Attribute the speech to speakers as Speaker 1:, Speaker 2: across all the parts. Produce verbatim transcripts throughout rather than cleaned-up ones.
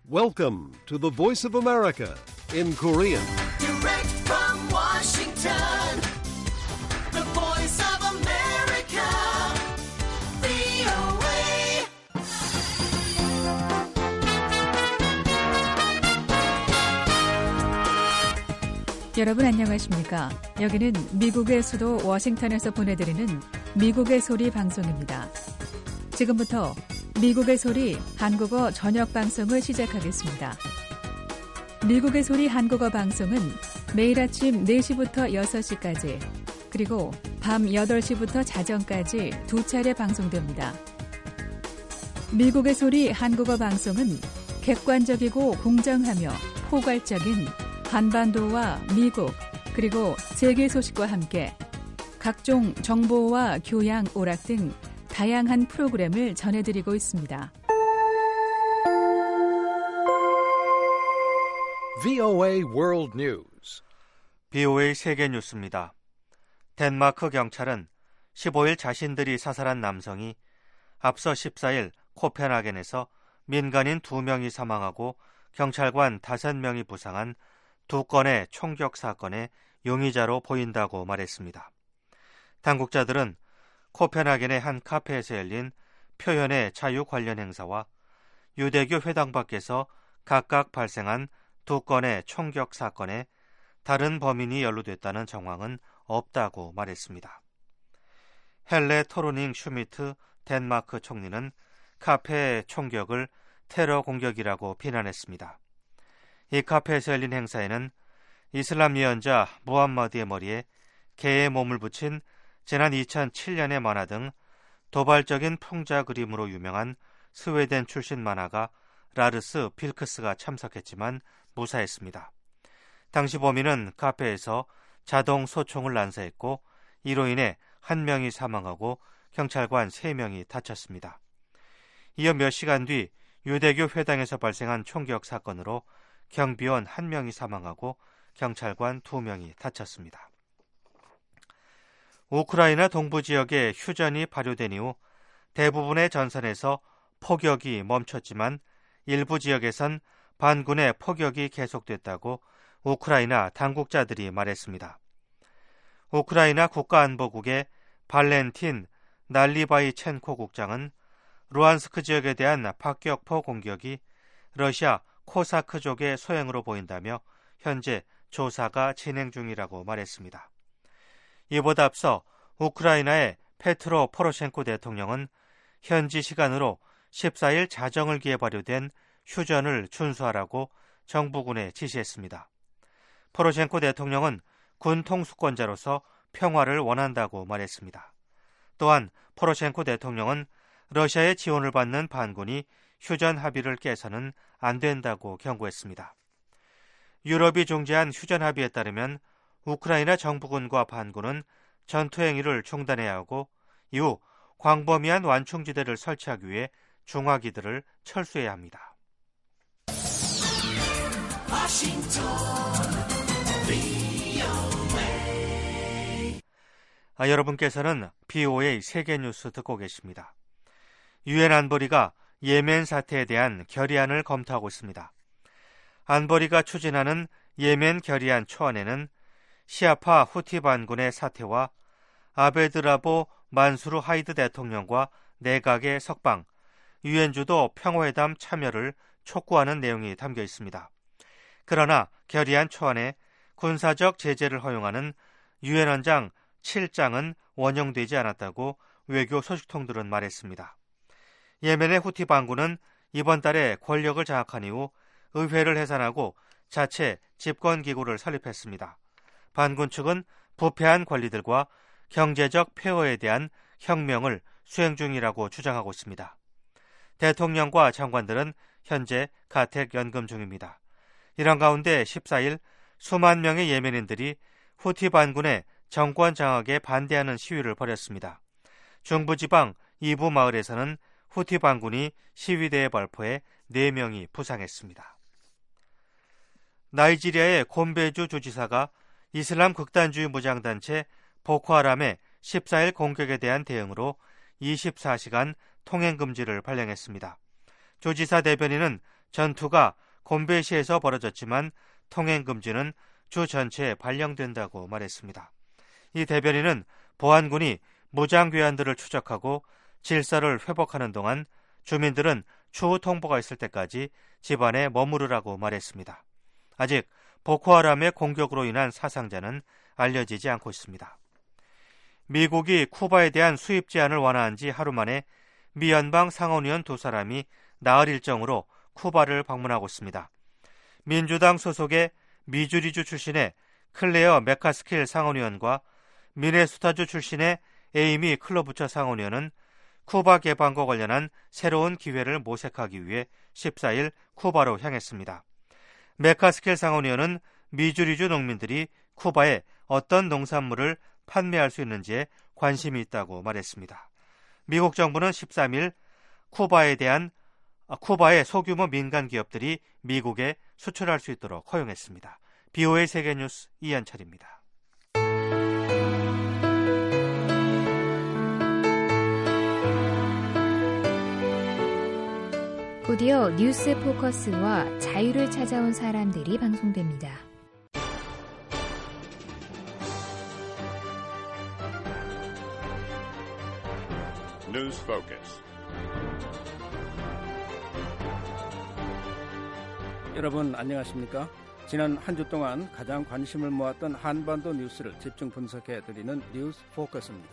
Speaker 1: Welcome to the Voice of America in Korean.
Speaker 2: Direct from Washington, the Voice of America, 브이오에이.
Speaker 3: 여러분 안녕하십니까? 여기는 미국의 수도 워싱턴에서 보내드리는 미국의 소리 방송입니다. 지금부터 미국의 소리 한국어 저녁 방송을 시작하겠습니다. 미국의 소리 한국어 방송은 매일 아침 네 시부터 여섯 시까지 그리고 밤 여덟 시부터 자정까지 두 차례 방송됩니다. 미국의 소리 한국어 방송은 객관적이고 공정하며 포괄적인 한반도와 미국 그리고 세계 소식과 함께 각종 정보와 교양, 오락 등 다양한 프로그램을 전해드리고 있습니다.
Speaker 1: 브이오에이 World News.
Speaker 4: 브이오에이 세계 뉴스입니다. 덴마크 경찰은 십오 일 자신들이 사살한 남성이 앞서 십사 일 코펜하겐에서 민간인 두 명이 사망하고 경찰관 다섯 명이 부상한 두 건의 총격 사건의 용의자로 보인다고 말했습니다. 당국자들은 코펜하겐의 한 카페에서 열린 표현의 자유 관련 행사와 유대교 회당 밖에서 각각 발생한 두 건의 총격 사건에 다른 범인이 연루됐다는 정황은 없다고 말했습니다. 헬레 토르닝 슈미트 덴마크 총리는 카페의 총격을 테러 공격이라고 비난했습니다. 이 카페에서 열린 행사에는 이슬람 예언자 무함마드의 머리에 개의 몸을 붙인 지난 이천칠 년의 만화 등 도발적인 풍자 그림으로 유명한 스웨덴 출신 만화가 라르스 필크스가 참석했지만 무사했습니다. 당시 범인은 카페에서 자동 소총을 난사했고 이로 인해 한 명이 사망하고 경찰관 세 명이 다쳤습니다. 이어 몇 시간 뒤 유대교 회당에서 발생한 총격 사건으로 경비원 한 명이 사망하고 경찰관 두 명이 다쳤습니다. 우크라이나 동부 지역에 휴전이 발효된 이후 대부분의 전선에서 포격이 멈췄지만 일부 지역에선 반군의 포격이 계속됐다고 우크라이나 당국자들이 말했습니다. 우크라이나 국가안보국의 발렌틴 날리바이첸코 국장은 루안스크 지역에 대한 박격포 공격이 러시아 코사크족의 소행으로 보인다며 현재 조사가 진행 중이라고 말했습니다. 이보다 앞서 우크라이나의 페트로 포로셴코 대통령은 현지 시간으로 십사 일 자정을 기해 발효된 휴전을 준수하라고 정부군에 지시했습니다. 포로셴코 대통령은 군 통수권자로서 평화를 원한다고 말했습니다. 또한 포로셴코 대통령은 러시아의 지원을 받는 반군이 휴전 합의를 깨서는 안 된다고 경고했습니다. 유럽이 중재한 휴전 합의에 따르면 우크라이나 정부군과 반군은 전투 행위를 중단해야 하고 이후 광범위한 완충지대를 설치하기 위해 중화기들을 철수해야 합니다. 아, 여러분께서는 브이오에이 세계뉴스 듣고 계십니다. 유엔 안보리가 예멘 사태에 대한 결의안을 검토하고 있습니다. 안보리가 추진하는 예멘 결의안 초안에는 시아파 후티 반군의 사태와 아베드라보 만수르 하이드 대통령과 내각의 석방, 유엔 주도 평화회담 참여를 촉구하는 내용이 담겨 있습니다. 그러나 결의안 초안에 군사적 제재를 허용하는 유엔 헌장 칠 장은 원용되지 않았다고 외교 소식통들은 말했습니다. 예멘의 후티 반군은 이번 달에 권력을 장악한 이후 의회를 해산하고 자체 집권기구를 설립했습니다. 반군 측은 부패한 관리들과 경제적 폐허에 대한 혁명을 수행 중이라고 주장하고 있습니다. 대통령과 장관들은 현재 가택 연금 중입니다. 이런 가운데 십사 일 수만 명의 예멘인들이 후티 반군의 정권 장악에 반대하는 시위를 벌였습니다. 중부지방 이부 마을에서는 후티 반군이 시위대에 발포해 네 명이 부상했습니다. 나이지리아의 곰베주 주지사가 이슬람 극단주의 무장단체 보코하람의 십사 일 공격에 대한 대응으로 이십사 시간 통행금지를 발령했습니다. 조지사 대변인은 전투가 곤베시에서 벌어졌지만 통행 금지는 주 전체에 발령된다고 말했습니다. 이 대변인은 보안군이 무장괴한들을 추적하고 질서를 회복하는 동안 주민들은 추후 통보가 있을 때까지 집안에 머무르라고 말했습니다. 아직 보코하람의 공격으로 인한 사상자는 알려지지 않고 있습니다. 미국이 쿠바에 대한 수입 제한을 완화한 지 하루 만에 미 연방 상원의원 두 사람이 나흘 일정으로 쿠바를 방문하고 있습니다. 민주당 소속의 미주리주 출신의 클레어 메카스킬 상원의원과 미네소타주 출신의 에이미 클로부처 상원의원은 쿠바 개방과 관련한 새로운 기회를 모색하기 위해 십사일 쿠바로 향했습니다. 메카스킬 상원의원은 미주리주 농민들이 쿠바에 어떤 농산물을 판매할 수 있는지에 관심이 있다고 말했습니다. 미국 정부는 십삼일 쿠바에 대한 쿠바의 소규모 민간 기업들이 미국에 수출할 수 있도록 허용했습니다. 비오에이 세계뉴스 이한철입니다.
Speaker 5: 곧이어 뉴스 포커스와 자유를 찾아온 사람들이 방송됩니다.
Speaker 6: News Focus.
Speaker 7: 여러분 안녕하십니까? 지난 한 주 동안 가장 관심을 모았던 한반도 뉴스를 집중 분석해드리는 뉴스 포커스입니다.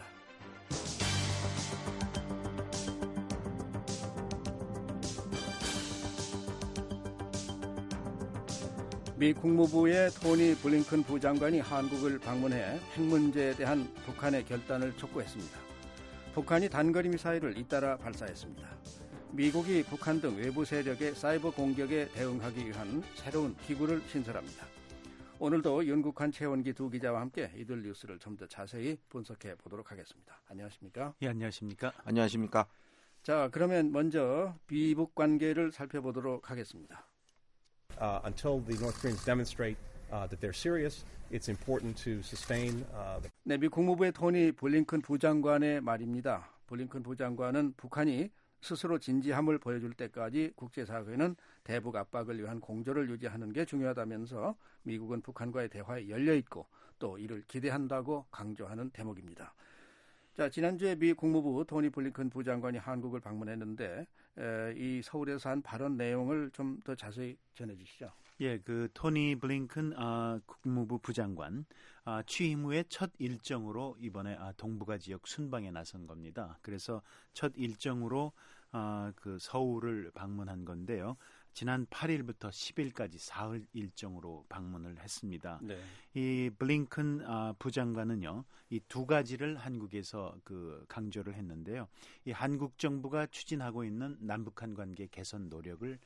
Speaker 7: 미 국무부의 토니 블링컨 부장관이 한국을 방문해 핵 문제에 대한 북한의 결단을 촉구했습니다. 북한이 단거리 미사일을 잇따라 발사했습니다. 미국이 북한 등 외부 세력의 사이버 공격에 대응하기 위한 새로운 기구를 신설합니다. 오늘도 윤국한 최원기 두 기자와 함께 이들 뉴스를 좀 더 자세히 분석해 보도록 하겠습니다. 안녕하십니까?
Speaker 8: 예, 안녕하십니까?
Speaker 9: 안녕하십니까?
Speaker 7: 자, 그러면 먼저 미북 관계를 살펴보도록 하겠습니다.
Speaker 10: Uh, until the North Koreans demonstrate uh, that they're serious, it's important to sustain. Uh, the...
Speaker 7: 네, 미 국무부의 토니 블링컨 부장관의 말입니다. 블링컨 부장관은 북한이 스스로 진지함을 보여줄 때까지 국제사회는 대북 압박을 위한 공조를 유지하는 게 중요하다면서 미국은 북한과의 대화에 열려있고 또 이를 기대한다고 강조하는 대목입니다. 자, 지난주에 미 국무부 토니 블링컨 부장관이 한국을 방문했는데 에, 이 서울에서 한 발언 내용을 좀 더 자세히 전해주시죠.
Speaker 8: 예, 그 토니 블링컨 아, 국무부 부장관 아, 취임 후에 첫 일정으로 이번에 아, 동북아 지역 순방에 나선 겁니다. 그래서 첫 일정으로 아, 그 서울을 방문한 건데요. 지난 팔일부터 십일까지 사흘 일정으로 방문을 했습니다.
Speaker 7: 네.
Speaker 8: 이 블링컨 아, 부장관은요, 이 두 가지를 한국에서 그 강조를 했는데요. 이 한국 정부가 추진하고 있는 남북한 관계 개선 노력을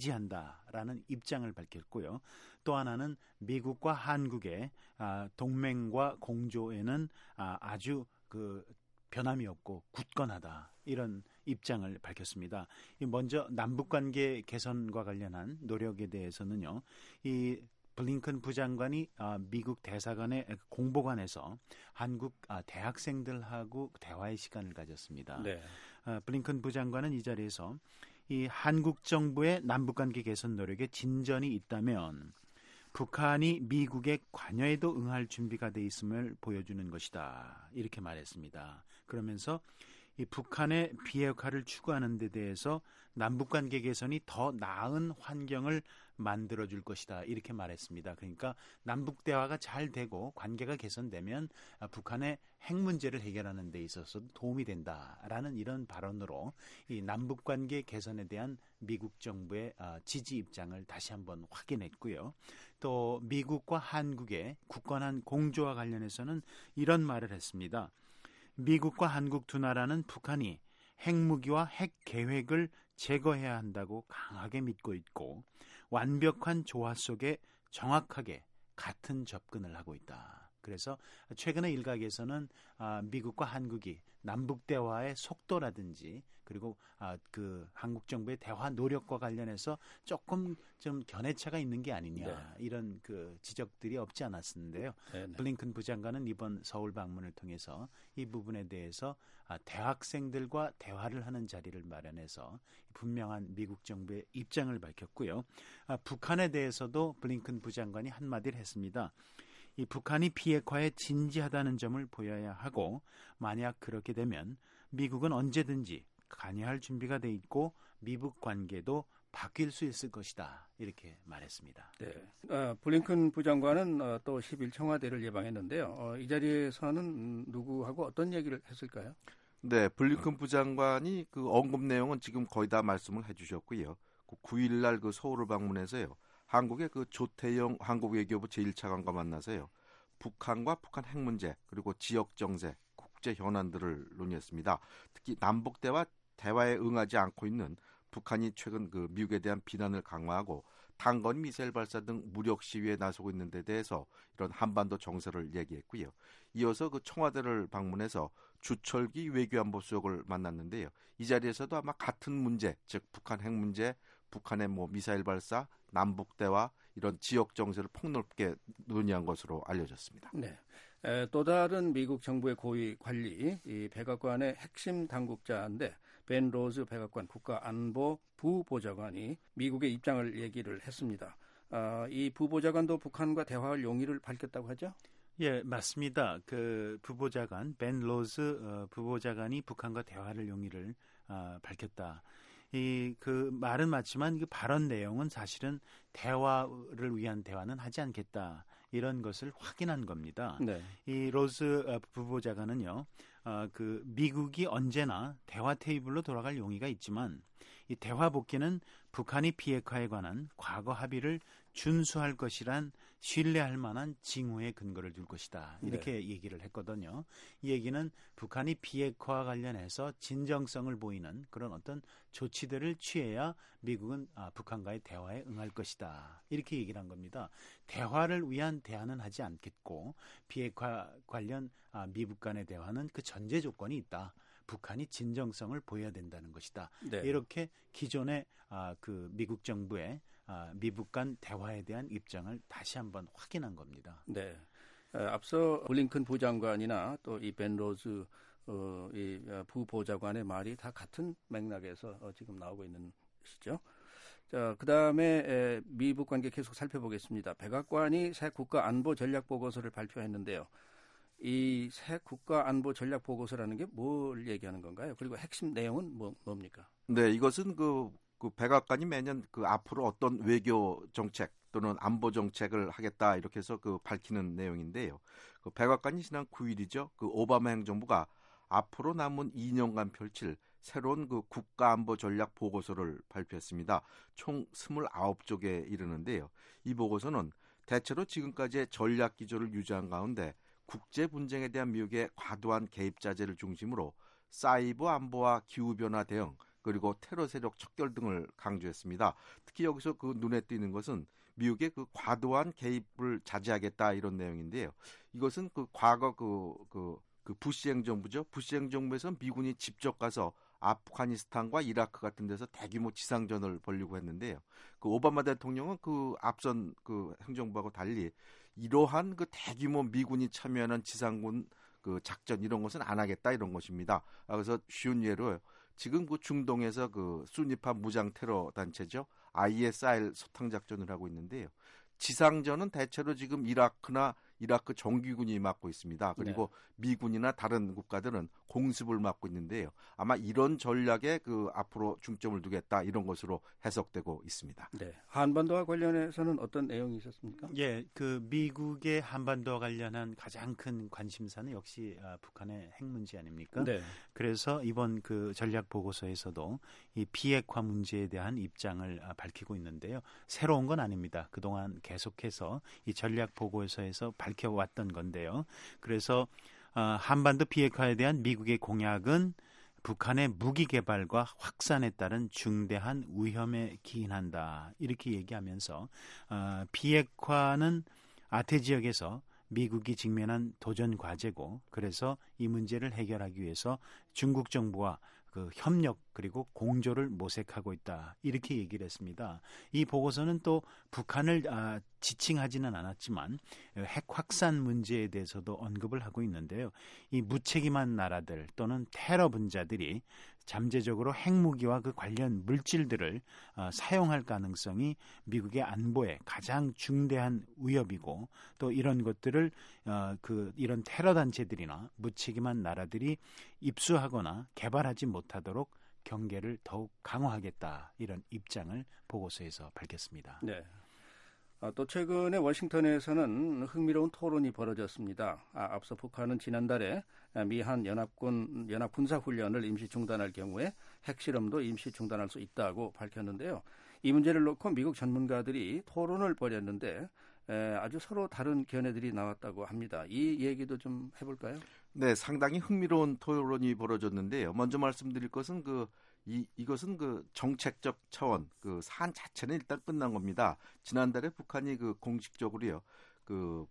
Speaker 8: 지지한다라는 입장을 밝혔고요. 또 하나는 미국과 한국의 아, 동맹과 공조에는 아, 아주 그 변함이 없고 굳건하다, 이런 입장을 밝혔습니다. 먼저 남북관계 개선과 관련한 노력에 대해서는요, 이 블링컨 부장관이 미국 대사관의 공보관에서 한국 대학생들하고 대화의 시간을 가졌습니다.
Speaker 7: 네.
Speaker 8: 블링컨 부장관은 이 자리에서 이 한국 정부의 남북관계 개선 노력에 진전이 있다면 북한이 미국의 관여에도 응할 준비가 돼 있음을 보여주는 것이다, 이렇게 말했습니다. 그러면서 이 북한의 비핵화를 추구하는 데 대해서 남북관계 개선이 더 나은 환경을 만들어줄 것이다, 이렇게 말했습니다. 그러니까 남북 대화가 잘 되고 관계가 개선되면 북한의 핵 문제를 해결하는 데 있어서 도움이 된다라는 이런 발언으로 이 남북관계 개선에 대한 미국 정부의 지지 입장을 다시 한번 확인했고요. 또 미국과 한국의 굳건한 공조와 관련해서는 이런 말을 했습니다. 미국과 한국 두 나라는 북한이 핵무기와 핵 계획을 제거해야 한다고 강하게 믿고 있고 완벽한 조화 속에 정확하게 같은 접근을 하고 있다, 그래서 최근에 일각에서는 아, 미국과 한국이 남북 대화의 속도라든지 그리고 아, 그 한국 정부의 대화 노력과 관련해서 조금 좀 견해차가 있는 게 아니냐
Speaker 7: 네.
Speaker 8: 이런 그 지적들이 없지 않았는데요.
Speaker 7: 네, 네.
Speaker 8: 블링컨 부장관은 이번 서울 방문을 통해서 이 부분에 대해서 아, 대학생들과 대화를 하는 자리를 마련해서 분명한 미국 정부의 입장을 밝혔고요. 아, 북한에 대해서도 블링컨 부장관이 한마디를 했습니다. 이 북한이 비핵화에 진지하다는 점을 보여야 하고 만약 그렇게 되면 미국은 언제든지 관여할 준비가 돼 있고 미북 관계도 바뀔 수 있을 것이다. 이렇게 말했습니다.
Speaker 7: 네. 어, 블링컨 부장관은 어, 또 십 일 청와대를 예방했는데요. 어, 이 자리에서는 누구하고 어떤 얘기를 했을까요?
Speaker 9: 네, 블링컨 부장관이 그 언급 내용은 지금 거의 다 말씀을 해주셨고요. 그 구 일 날 그 서울을 방문해서요. 한국의 그 조태영 한국 외교부 제일 차관과 만나서요. 북한과 북한 핵 문제 그리고 지역 정세, 국제 현안들을 논의했습니다. 특히 남북 대화 대화에 응하지 않고 있는 북한이 최근 그 미국에 대한 비난을 강화하고 단거리 미사일 발사 등 무력 시위에 나서고 있는 데 대해서 이런 한반도 정세를 얘기했고요. 이어서 그 청와대를 방문해서 주철기 외교안보 수석을 만났는데요. 이 자리에서도 아마 같은 문제, 즉 북한 핵 문제, 북한의 뭐 미사일 발사, 남북 대화 이런 지역 정세를 폭넓게 논의한 것으로 알려졌습니다.
Speaker 7: 네. 에, 또 다른 미국 정부의 고위 관리, 이 백악관의 핵심 당국자인데 벤 로즈 백악관 국가안보 부보좌관이 미국의 입장을 얘기를 했습니다. 아, 이 부보좌관도 북한과 대화할 용의를 밝혔다고 하죠?
Speaker 8: 예, 맞습니다. 그 부보좌관 벤 로즈 어, 부보좌관이 북한과 대화를 용의를 어, 밝혔다. 이 그 말은 맞지만 그 발언 내용은 사실은 대화를 위한 대화는 하지 않겠다 이런 것을 확인한 겁니다.
Speaker 7: 네.
Speaker 8: 이 로즈 부보좌관은요, 어, 그 미국이 언제나 대화 테이블로 돌아갈 용의가 있지만 이 대화 복귀는 북한이 비핵화에 관한 과거 합의를 준수할 것이란 신뢰할 만한 징후의 근거를 둘 것이다. 이렇게 네. 얘기를 했거든요. 이 얘기는 북한이 비핵화와 관련해서 진정성을 보이는 그런 어떤 조치들을 취해야 미국은 아, 북한과의 대화에 응할 것이다. 이렇게 얘기를 한 겁니다. 대화를 위한 대화는 하지 않겠고 비핵화 관련 아, 미북 간의 대화는 그 전제 조건이 있다. 북한이 진정성을 보여야 된다는 것이다. 네. 이렇게 기존의 아, 그 미국 정부의 아, 미북 간 대화에 대한 입장을 다시 한번 확인한 겁니다.
Speaker 7: 네. 어, 앞서 블링컨 부장관이나 또 이 벤 로즈 어, 이 부보좌관의 말이 다 같은 맥락에서 어, 지금 나오고 있는 것이죠. 자, 그다음에 미북 관계 계속 살펴보겠습니다. 백악관이 새 국가 안보 전략 보고서를 발표했는데요. 이 새 국가 안보 전략 보고서라는 게 뭘 얘기하는 건가요? 그리고 핵심 내용은 뭐, 뭡니까?
Speaker 9: 네, 이것은 그, 그 백악관이 매년 그 앞으로 어떤 외교 정책 또는 안보 정책을 하겠다 이렇게 해서 그 밝히는 내용인데요. 그 백악관이 지난 구 일이죠. 그 오바마 행정부가 앞으로 남은 이 년간 펼칠 새로운 그 국가 안보 전략 보고서를 발표했습니다. 총 이십구 쪽에 이르는데요. 이 보고서는 대체로 지금까지의 전략 기조를 유지한 가운데 국제 분쟁에 대한 미국의 과도한 개입 자제를 중심으로 사이버 안보와 기후변화 대응 그리고 테러 세력 척결 등을 강조했습니다. 특히 여기서 그 눈에 띄는 것은 미국의 그 과도한 개입을 자제하겠다 이런 내용인데요. 이것은 그 과거 그, 그, 그 부시 행정부죠. 부시 행정부에서 미군이 직접 가서 아프가니스탄과 이라크 같은 데서 대규모 지상전을 벌이고 했는데요. 그 오바마 대통령은 그 앞선 그 행정부하고 달리 이러한 그 대규모 미군이 참여하는 지상군 그 작전 이런 것은 안 하겠다 이런 것입니다. 그래서 쉬운 예로 지금 그 중동에서 그 수니파 무장 테러 단체죠. 아이에스아이엘 소탕 작전을 하고 있는데요. 지상전은 대체로 지금 이라크나 이라크 정규군이 맡고 있습니다. 그리고 네. 미군이나 다른 국가들은 공습을 맡고 있는데요. 아마 이런 전략에 그 앞으로 중점을 두겠다 이런 것으로 해석되고 있습니다.
Speaker 7: 네. 한반도와 관련해서는 어떤 내용이 있었습니까?
Speaker 8: 예, 그 미국의 한반도와 관련한 가장 큰 관심사는 역시 아, 북한의 핵 문제 아닙니까?
Speaker 7: 네.
Speaker 8: 그래서 이번 그 전략 보고서에서도 이 비핵화 문제에 대한 입장을 아, 밝히고 있는데요. 새로운 건 아닙니다. 그동안 계속해서 이 전략 보고서에서 밝혀왔던 건데요. 그래서 어, 한반도 비핵화에 대한 미국의 공약은 북한의 무기 개발과 확산에 따른 중대한 위험에 기인한다. 이렇게 얘기하면서 어, 비핵화는 아태 지역에서 미국이 직면한 도전 과제고 그래서 이 문제를 해결하기 위해서 중국 정부와 그 협력 그리고 공조를 모색하고 있다 이렇게 얘기를 했습니다. 이 보고서는 또 북한을 아, 지칭하지는 않았지만 핵 확산 문제에 대해서도 언급을 하고 있는데요. 이 무책임한 나라들 또는 테러 분자들이 잠재적으로 핵무기와 그 관련 물질들을 어, 사용할 가능성이 미국의 안보에 가장 중대한 위협이고 또 이런 것들을 어, 그 이런 테러 단체들이나 무책임한 나라들이 입수하거나 개발하지 못하도록 경계를 더욱 강화하겠다 이런 입장을 보고서에서 밝혔습니다.
Speaker 7: 네. 아, 또 최근에 워싱턴에서는 흥미로운 토론이 벌어졌습니다. 아, 앞서 북한은 지난달에 미한 연합군 연합 군사 훈련을 임시 중단할 경우에 핵실험도 임시 중단할 수 있다고 밝혔는데요. 이 문제를 놓고 미국 전문가들이 토론을 벌였는데 에, 아주 서로 다른 견해들이 나왔다고 합니다. 이 얘기도 좀 해볼까요?
Speaker 9: 네, 상당히 흥미로운 토론이 벌어졌는데요. 먼저 말씀드릴 것은 그 이, 이것은 그 정책적 차원, 그 사안 자체는 일단 끝난 겁니다. 지난달에 북한이 그 공식적으로요, 그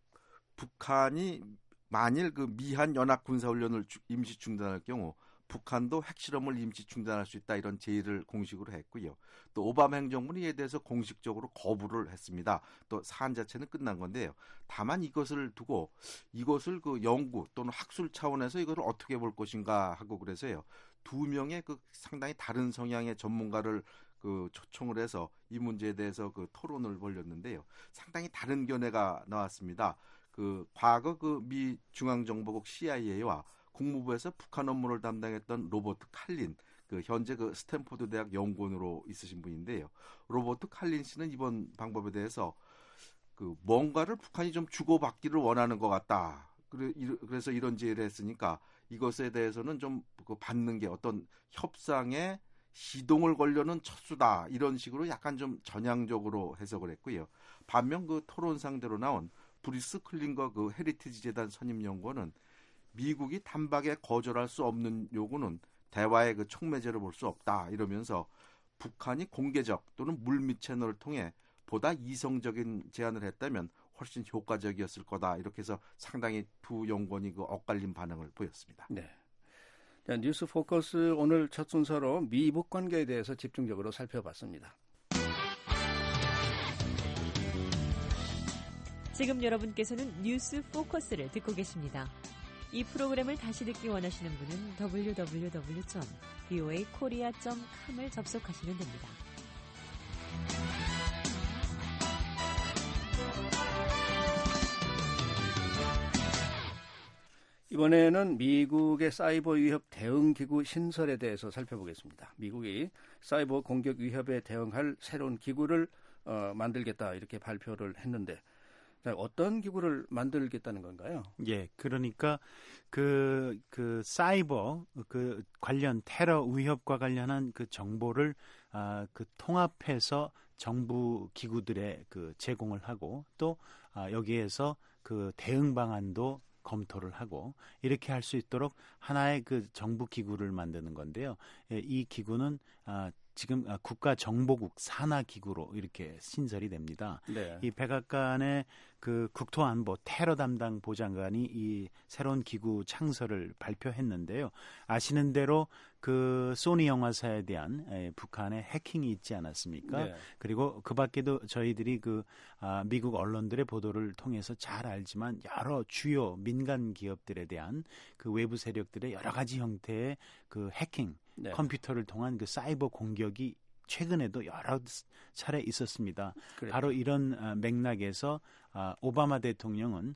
Speaker 9: 북한이 만일 그 미한 연합 군사훈련을 임시 중단할 경우 북한도 핵실험을 임시 중단할 수 있다 이런 제의를 공식으로 했고요. 또 오바마 행정부는 이에 대해서 공식적으로 거부를 했습니다. 또 사안 자체는 끝난 건데요. 다만 이것을 두고 이것을 그 연구 또는 학술 차원에서 이걸 어떻게 볼 것인가 하고 그래서요. 두 명의 그 상당히 다른 성향의 전문가를 그 초청을 해서 이 문제에 대해서 그 토론을 벌였는데요. 상당히 다른 견해가 나왔습니다. 그 과거 그 미 중앙정보국 씨아이에이와 국무부에서 북한 업무를 담당했던 로버트 칼린, 그 현재 그 스탠포드 대학 연구원으로 있으신 분인데요. 로버트 칼린 씨는 이번 방법에 대해서 그 뭔가를 북한이 좀 주고받기를 원하는 것 같다. 그래서 이런 제의를 했으니까 이것에 대해서는 좀 그 받는 게 어떤 협상에 시동을 걸려는 첫 수다 이런 식으로 약간 좀 전향적으로 해석을 했고요. 반면 그 토론 상대로 나온 브리스 클린거 그 헤리티지 재단 선임 연구원은 미국이 단박에 거절할 수 없는 요구는 대화의 그 촉매제로 볼 수 없다 이러면서 북한이 공개적 또는 물밑 채널을 통해 보다 이성적인 제안을 했다면 훨씬 효과적이었을 거다 이렇게 해서 상당히 두 연구원이 그 엇갈린 반응을 보였습니다.
Speaker 7: 네. 자, 뉴스 포커스 오늘 첫 순서로 미북 관계에 대해서 집중적으로 살펴봤습니다.
Speaker 11: 지금 여러분께서는 뉴스 포커스를 듣고 계십니다. 이 프로그램을 다시 듣기 원하시는 분은 더블유 더블유 더블유 점 브이오에이 코리아 점 컴을 접속하시면 됩니다.
Speaker 7: 이번에는 미국의 사이버 위협 대응 기구 신설에 대해서 살펴보겠습니다. 미국이 사이버 공격 위협에 대응할 새로운 기구를 어, 만들겠다 이렇게 발표를 했는데 자, 어떤 기구를 만들겠다는 건가요?
Speaker 8: 예, 그러니까 그, 그 사이버 그 관련 테러 위협과 관련한 그 정보를 아, 그 통합해서 정부 기구들에 그 제공을 하고 또 아, 여기에서 그 대응 방안도 검토를 하고 이렇게 할 수 있도록 하나의 그 정부 기구를 만드는 건데요. 예, 이 기구는 아, 지금 국가정보국 산하기구로 이렇게 신설이 됩니다.
Speaker 7: 네.
Speaker 8: 이 백악관의 그 국토안보 테러 담당 보좌관이 이 새로운 기구 창설을 발표했는데요. 아시는 대로 그 소니 영화사에 대한 에, 북한의 해킹이 있지 않았습니까?
Speaker 7: 네.
Speaker 8: 그리고 그 밖에도 저희들이 그 아, 미국 언론들의 보도를 통해서 잘 알지만 여러 주요 민간 기업들에 대한 그 외부 세력들의 여러 가지 형태의 그 해킹
Speaker 7: 네.
Speaker 8: 컴퓨터를 통한 그 사이버 공격이 최근에도 여러 차례 있었습니다.
Speaker 7: 그래요.
Speaker 8: 바로 이런 맥락에서 오바마 대통령은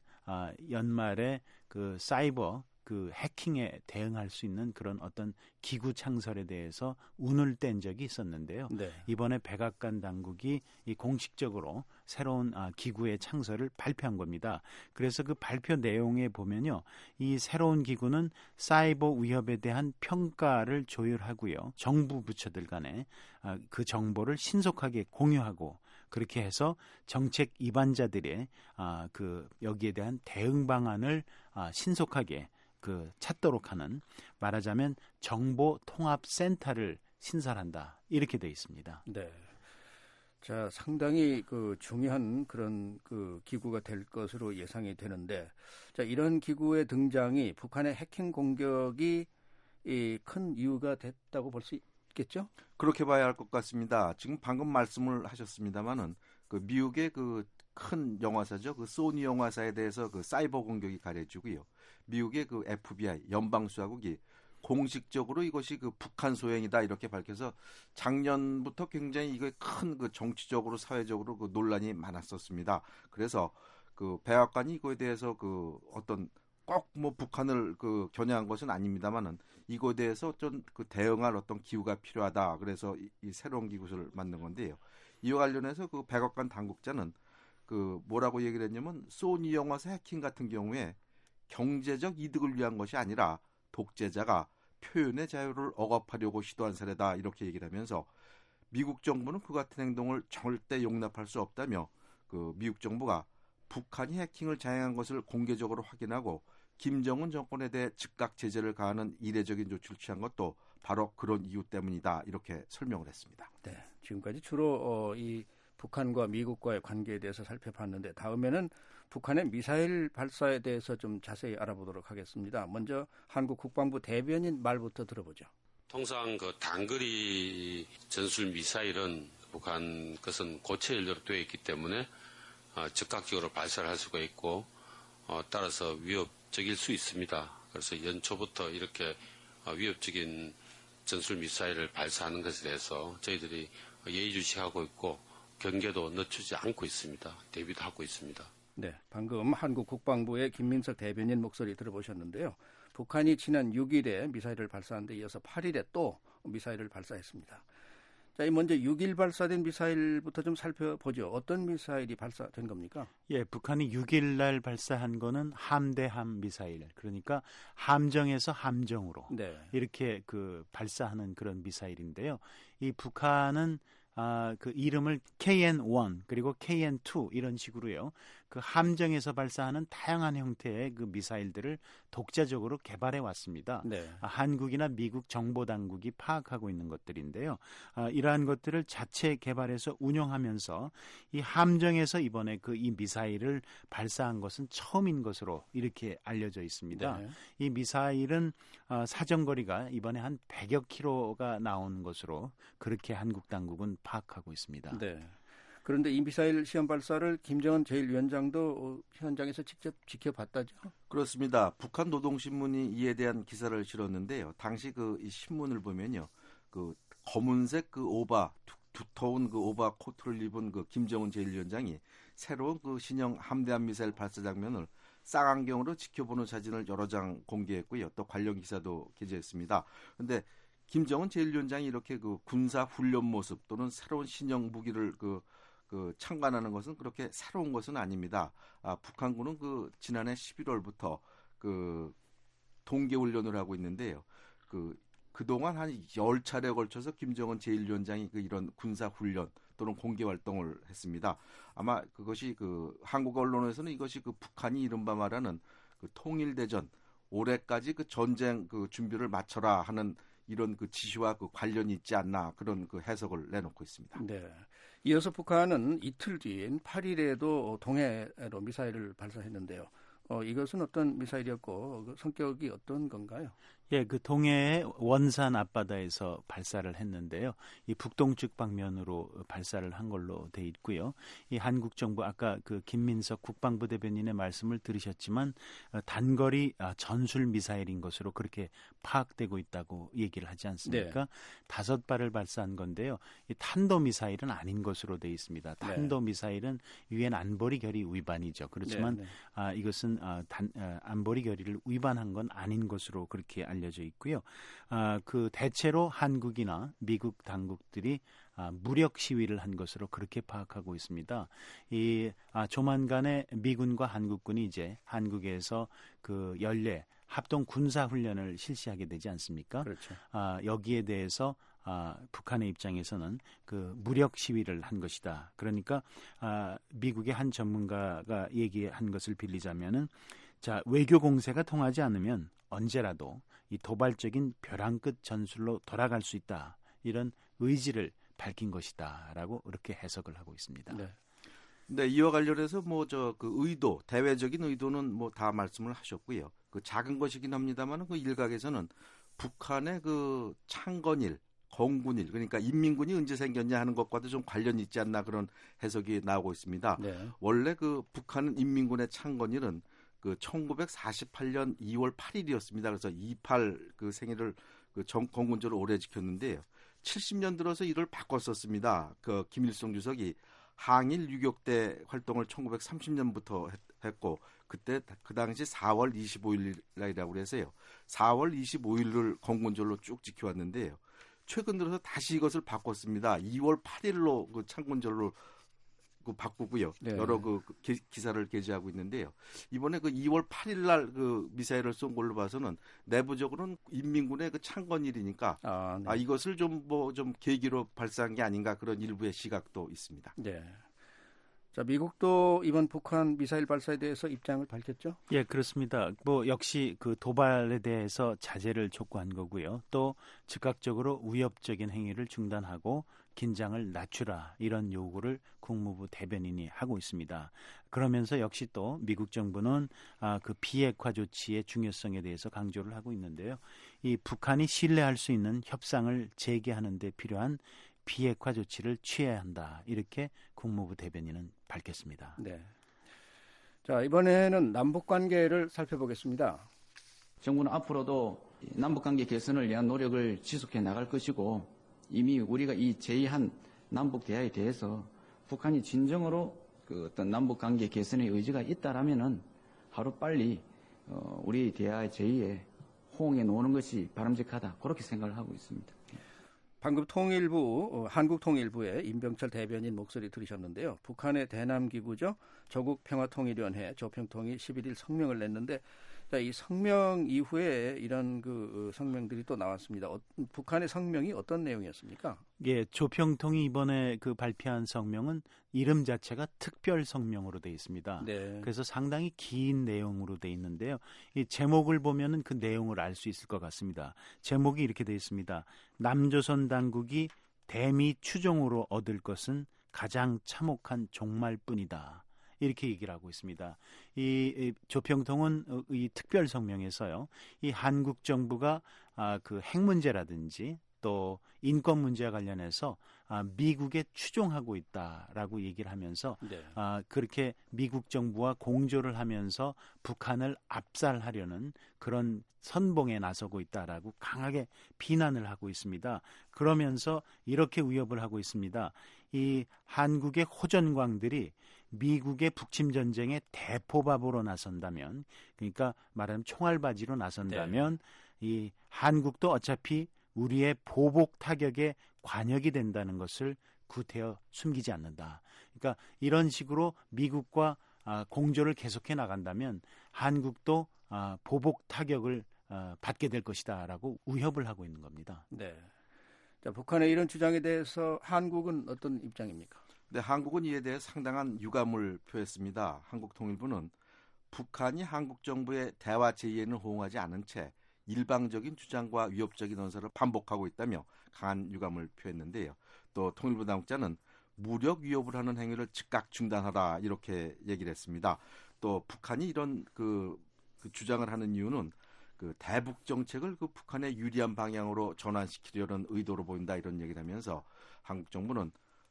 Speaker 8: 연말에 그 사이버 그 해킹에 대응할 수 있는 그런 어떤 기구 창설에 대해서 운을 뗀 적이 있었는데요.
Speaker 7: 네.
Speaker 8: 이번에 백악관 당국이 이 공식적으로 새로운 아, 기구의 창설을 발표한 겁니다. 그래서 그 발표 내용에 보면요. 이 새로운 기구는 사이버 위협에 대한 평가를 조율하고요. 정부 부처들 간에 아, 그 정보를 신속하게 공유하고 그렇게 해서 정책 입안자들의 아, 그 여기에 대한 대응 방안을 아, 신속하게 그 찾도록 하는 말하자면 정보 통합 센터를 신설한다 이렇게 되어 있습니다.
Speaker 7: 네. 자, 상당히 그 중요한 그런 그 기구가 될 것으로 예상이 되는데, 자, 이런 기구의 등장이 북한의 해킹 공격이 이 큰 이유가 됐다고 볼 수 있겠죠?
Speaker 9: 그렇게 봐야 할 것 같습니다. 지금 방금 말씀을 하셨습니다만은 그 미국의 그 큰 영화사죠, 그 소니 영화사에 대해서 그 사이버 공격이 가려지고요. 미국의 그 에프비아이 연방수사국이 공식적으로 이것이 그 북한 소행이다 이렇게 밝혀서 작년부터 굉장히 이거 큰 그 정치적으로 사회적으로 그 논란이 많았었습니다. 그래서 그 백악관이 이거에 대해서 그 어떤 꼭 뭐 북한을 그 겨냥한 것은 아닙니다만은 이거에 대해서 좀 그 대응할 어떤 기구가 필요하다. 그래서 이, 이 새로운 기구를 만든 건데요. 이와 관련해서 그 백악관 당국자는 그 뭐라고 얘기를 했냐면 소니 영화사 해킹 같은 경우에 경제적 이득을 위한 것이 아니라 독재자가 표현의 자유를 억압하려고 시도한 사례다 이렇게 얘기를 하면서 미국 정부는 그 같은 행동을 절대 용납할 수 없다며 그 미국 정부가 북한이 해킹을 자행한 것을 공개적으로 확인하고 김정은 정권에 대해 즉각 제재를 가하는 이례적인 조치를 취한 것도 바로 그런 이유 때문이다 이렇게 설명을 했습니다.
Speaker 7: 네, 지금까지 주로 어, 이 북한과 미국과의 관계에 대해서 살펴봤는데 다음에는 북한의 미사일 발사에 대해서 좀 자세히 알아보도록 하겠습니다. 먼저 한국 국방부 대변인 말부터 들어보죠.
Speaker 12: 통상 그 단거리 전술 미사일은 북한 것은 고체 연료로 되어 있기 때문에 어, 즉각적으로 발사를 할 수가 있고 어, 따라서 위협적일 수 있습니다. 그래서 연초부터 이렇게 어, 위협적인 전술 미사일을 발사하는 것에 대해서 저희들이 예의주시하고 있고 경계도 늦추지 않고 있습니다. 대비도 하고 있습니다.
Speaker 7: 네, 방금 한국 국방부의 김민석 대변인 목소리 들어보셨는데요. 북한이 지난 육 일에 미사일을 발사한 데 이어서 팔 일에 또 미사일을 발사했습니다. 자, 먼저 육 일 발사된 미사일부터 좀 살펴보죠. 어떤 미사일이 발사된 겁니까?
Speaker 8: 예, 북한이 육 일 날 발사한 거는 함대함 미사일. 그러니까 함정에서 함정으로
Speaker 7: 네.
Speaker 8: 이렇게 그 발사하는 그런 미사일인데요. 이 북한은 아, 그 이름을 케이엔 원 그리고 케이엔 투 이런 식으로요. 그 함정에서 발사하는 다양한 형태의 그 미사일들을 독자적으로 개발해 왔습니다.
Speaker 7: 네.
Speaker 8: 아, 한국이나 미국 정보 당국이 파악하고 있는 것들인데요. 아, 이러한 것들을 자체 개발해서 운영하면서 이 함정에서 이번에 그 이 미사일을 발사한 것은 처음인 것으로 이렇게 알려져 있습니다.
Speaker 7: 네.
Speaker 8: 이 미사일은 어, 사정거리가 이번에 한 백여 킬로가 나온 것으로 그렇게 한국 당국은 파악하고 있습니다.
Speaker 7: 네. 그런데 이 미사일 시험 발사를 김정은 제일 위원장도 현장에서 직접 지켜봤다죠?
Speaker 9: 그렇습니다. 북한 노동신문이 이에 대한 기사를 실었는데요. 당시 그 이 신문을 보면요, 그 검은색 그 오바 두, 두터운 그 오바 코트를 입은 그 김정은 제일 위원장이 새로운 그 신형 함대함 미사일 발사 장면을 쌍안경으로 지켜보는 사진을 여러 장 공개했고요. 또 관련 기사도 게재했습니다. 그런데 김정은 제일 위원장이 이렇게 그 군사 훈련 모습 또는 새로운 신형 무기를 그, 그 참관하는 것은 그렇게 새로운 것은 아닙니다. 아, 북한군은 그 지난해 십일월부터 그 동계 훈련을 하고 있는데요. 그 그동안 한 열 차례에 걸쳐서 김정은 제일 위원장이 그 이런 군사 훈련 또는 공개 활동을 했습니다. 아마 그것이 그 한국 언론에서는 이것이 그 북한이 이른바 말하는 그 통일대전 올해까지 그 전쟁 그 준비를 마쳐라 하는 이런 그 지시와 그 관련이 있지 않나 그런 그 해석을 내놓고 있습니다.
Speaker 7: 네. 이어서 북한은 이틀 뒤인 팔 일에도 동해로 미사일을 발사했는데요. 어, 이것은 어떤 미사일이었고 그 성격이 어떤 건가요?
Speaker 8: 예, 그 동해의 원산 앞바다에서 발사를 했는데요. 이 북동측 방면으로 발사를 한 걸로 돼 있고요. 이 한국 정부 아까 그 김민석 국방부 대변인의 말씀을 들으셨지만 단거리 전술 미사일인 것으로 그렇게 파악되고 있다고 얘기를 하지 않습니까? 네. 다섯 발을 발사한 건데요. 이 탄도 미사일은 아닌 것으로 돼 있습니다. 탄도 네. 미사일은 유엔 안보리 결의 위반이죠. 그렇지만 네, 네. 아, 이것은 아, 단, 아, 안보리 결의를 위반한 건 아닌 것으로 그렇게 알려져 있고요. 아, 그 대체로 한국이나 미국 당국들이 아, 무력 시위를 한 것으로 그렇게 파악하고 있습니다. 이 아, 조만간에 미군과 한국군이 이제 한국에서 그 연례 합동 군사 훈련을 실시하게 되지 않습니까?
Speaker 7: 그렇죠.
Speaker 8: 아, 여기에 대해서 아, 북한의 입장에서는 그 무력 시위를 한 것이다. 그러니까 아, 미국의 한 전문가가 얘기한 것을 빌리자면은 자, 외교 공세가 통하지 않으면 언제라도 이 도발적인 벼랑 끝 전술로 돌아갈 수 있다. 이런 의지를 밝힌 것이다라고 이렇게 해석을 하고 있습니다.
Speaker 9: 네. 네, 이와 관련해서 뭐 저 그 의도, 대외적인 의도는 뭐 다 말씀을 하셨고요. 그 작은 것이긴 합니다만 그 일각에서는 북한의 그 창건일, 건군일, 그러니까 인민군이 언제 생겼냐 하는 것과도 좀 관련이 있지 않나 그런 해석이 나오고 있습니다. 네. 원래 그 북한 인민군의 창건일은 그 천구백사십팔 년 이월 팔일이었습니다. 그래서 이십팔 그 생일을 그 정, 건군절을 오래 지켰는데요. 칠십 년 들어서 이를 바꿨었습니다. 그 김일성 주석이 항일 유격 대 활동을 천구백삼십 년부터 했, 했고 그때 그 당시 사월 이십오일이라고 해서요. 사월 이십오일을 건군절로 쭉 지켜왔는데요. 최근 들어서 다시 이것을 바꿨습니다. 이월 팔일로 그 창군절로 그 바꾸고요. 네. 여러 그 기, 기사를 게재하고 있는데요. 이번에 그 이월 팔일날 그 미사일을 쏜 걸로 봐서는 내부적으로는 인민군의 그 창건일이니까 아, 네. 아 이것을 좀 뭐 좀 계기로 발사한 게 아닌가 그런 일부의 시각도 있습니다.
Speaker 7: 네. 자, 미국도 이번 북한 미사일 발사에 대해서 입장을 밝혔죠?
Speaker 8: 예, 그렇습니다. 뭐 역시 그 도발에 대해서 자제를 촉구한 거고요. 또 즉각적으로 위협적인 행위를 중단하고 긴장을 낮추라 이런 요구를 국무부 대변인이 하고 있습니다. 그러면서 역시 또 미국 정부는 아, 그 비핵화 조치의 중요성에 대해서 강조를 하고 있는데요. 이 북한이 신뢰할 수 있는 협상을 재개하는 데 필요한 비핵화 조치를 취해야 한다. 이렇게 국무부 대변인은 밝혔습니다.
Speaker 7: 네. 자, 이번에는 남북 관계를 살펴보겠습니다.
Speaker 13: 정부는 앞으로도 남북 관계 개선을 위한 노력을 지속해 나갈 것이고 이미 우리가 이 제의한 남북 대화에 대해서 북한이 진정으로 그 어떤 남북 관계 개선의 의지가 있다라면은 하루 빨리 어, 우리 대화의 제의에 호응해 놓는 것이 바람직하다. 그렇게 생각을 하고 있습니다.
Speaker 7: 방금 통일부, 어, 한국통일부의 임병철 대변인 목소리 들으셨는데요. 북한의 대남기구죠. 조국평화통일위원회 조평통이 십일일 성명을 냈는데 자, 이 성명 이후에 이런 그 성명들이 또 나왔습니다. 어, 북한의 성명이 어떤 내용이었습니까?
Speaker 8: 예, 조평통이 이번에 그 발표한 성명은 이름 자체가 특별 성명으로 되어 있습니다. 네. 그래서 상당히 긴 내용으로 되어 있는데요. 이 제목을 보면은 그 내용을 알 수 있을 것 같습니다. 제목이 이렇게 되어 있습니다. 남조선 당국이 대미 추종으로 얻을 것은 가장 참혹한 종말뿐이다. 이렇게 얘기를 하고 있습니다. 이, 이 조평통은 이 특별 성명에서요, 이 한국 정부가 아, 그 핵 문제라든지 또 인권 문제와 관련해서 아, 미국에 추종하고 있다라고 얘기를 하면서 네. 아, 그렇게 미국 정부와 공조를 하면서 북한을 압살하려는 그런 선봉에 나서고 있다라고 강하게 비난을 하고 있습니다. 그러면서 이렇게 위협을 하고 있습니다. 이 한국의 호전광들이 미국의 북침 전쟁에 대포밥으로 나선다면, 그러니까 말하면 총알바지로 나선다면 네. 이 한국도 어차피 우리의 보복 타격에 관역이 된다는 것을 구태여 숨기지 않는다. 그러니까 이런 식으로 미국과 아, 공조를 계속해 나간다면 한국도 아, 보복 타격을 아, 받게 될 것이다라고 위협을 하고 있는 겁니다.
Speaker 7: 네. 자, 북한의 이런 주장에 대해서 한국은 어떤 입장입니까?
Speaker 9: 네, 한국은 이에 대해 상당한 유감을 표했습니다. 한국통일부는 북한이 한국 정부의 대화 제의에는 호응하지 않은 채 일방적인 주장과 위협적인 언사를 반복하고 있다며 강한 유감을 표했는데요. 또 통일부 당국자는 무력 위협을 하는 행위를 즉각 중단하라 이렇게 얘기를 했습니다. 또 북한이 이런 그, 그 주장을 하는 이유는 그 대북 정책을 그 북한의 유리한 방향으로 전환시키려는 의도로 보인다 이런 얘기를 하면서 한국 정부는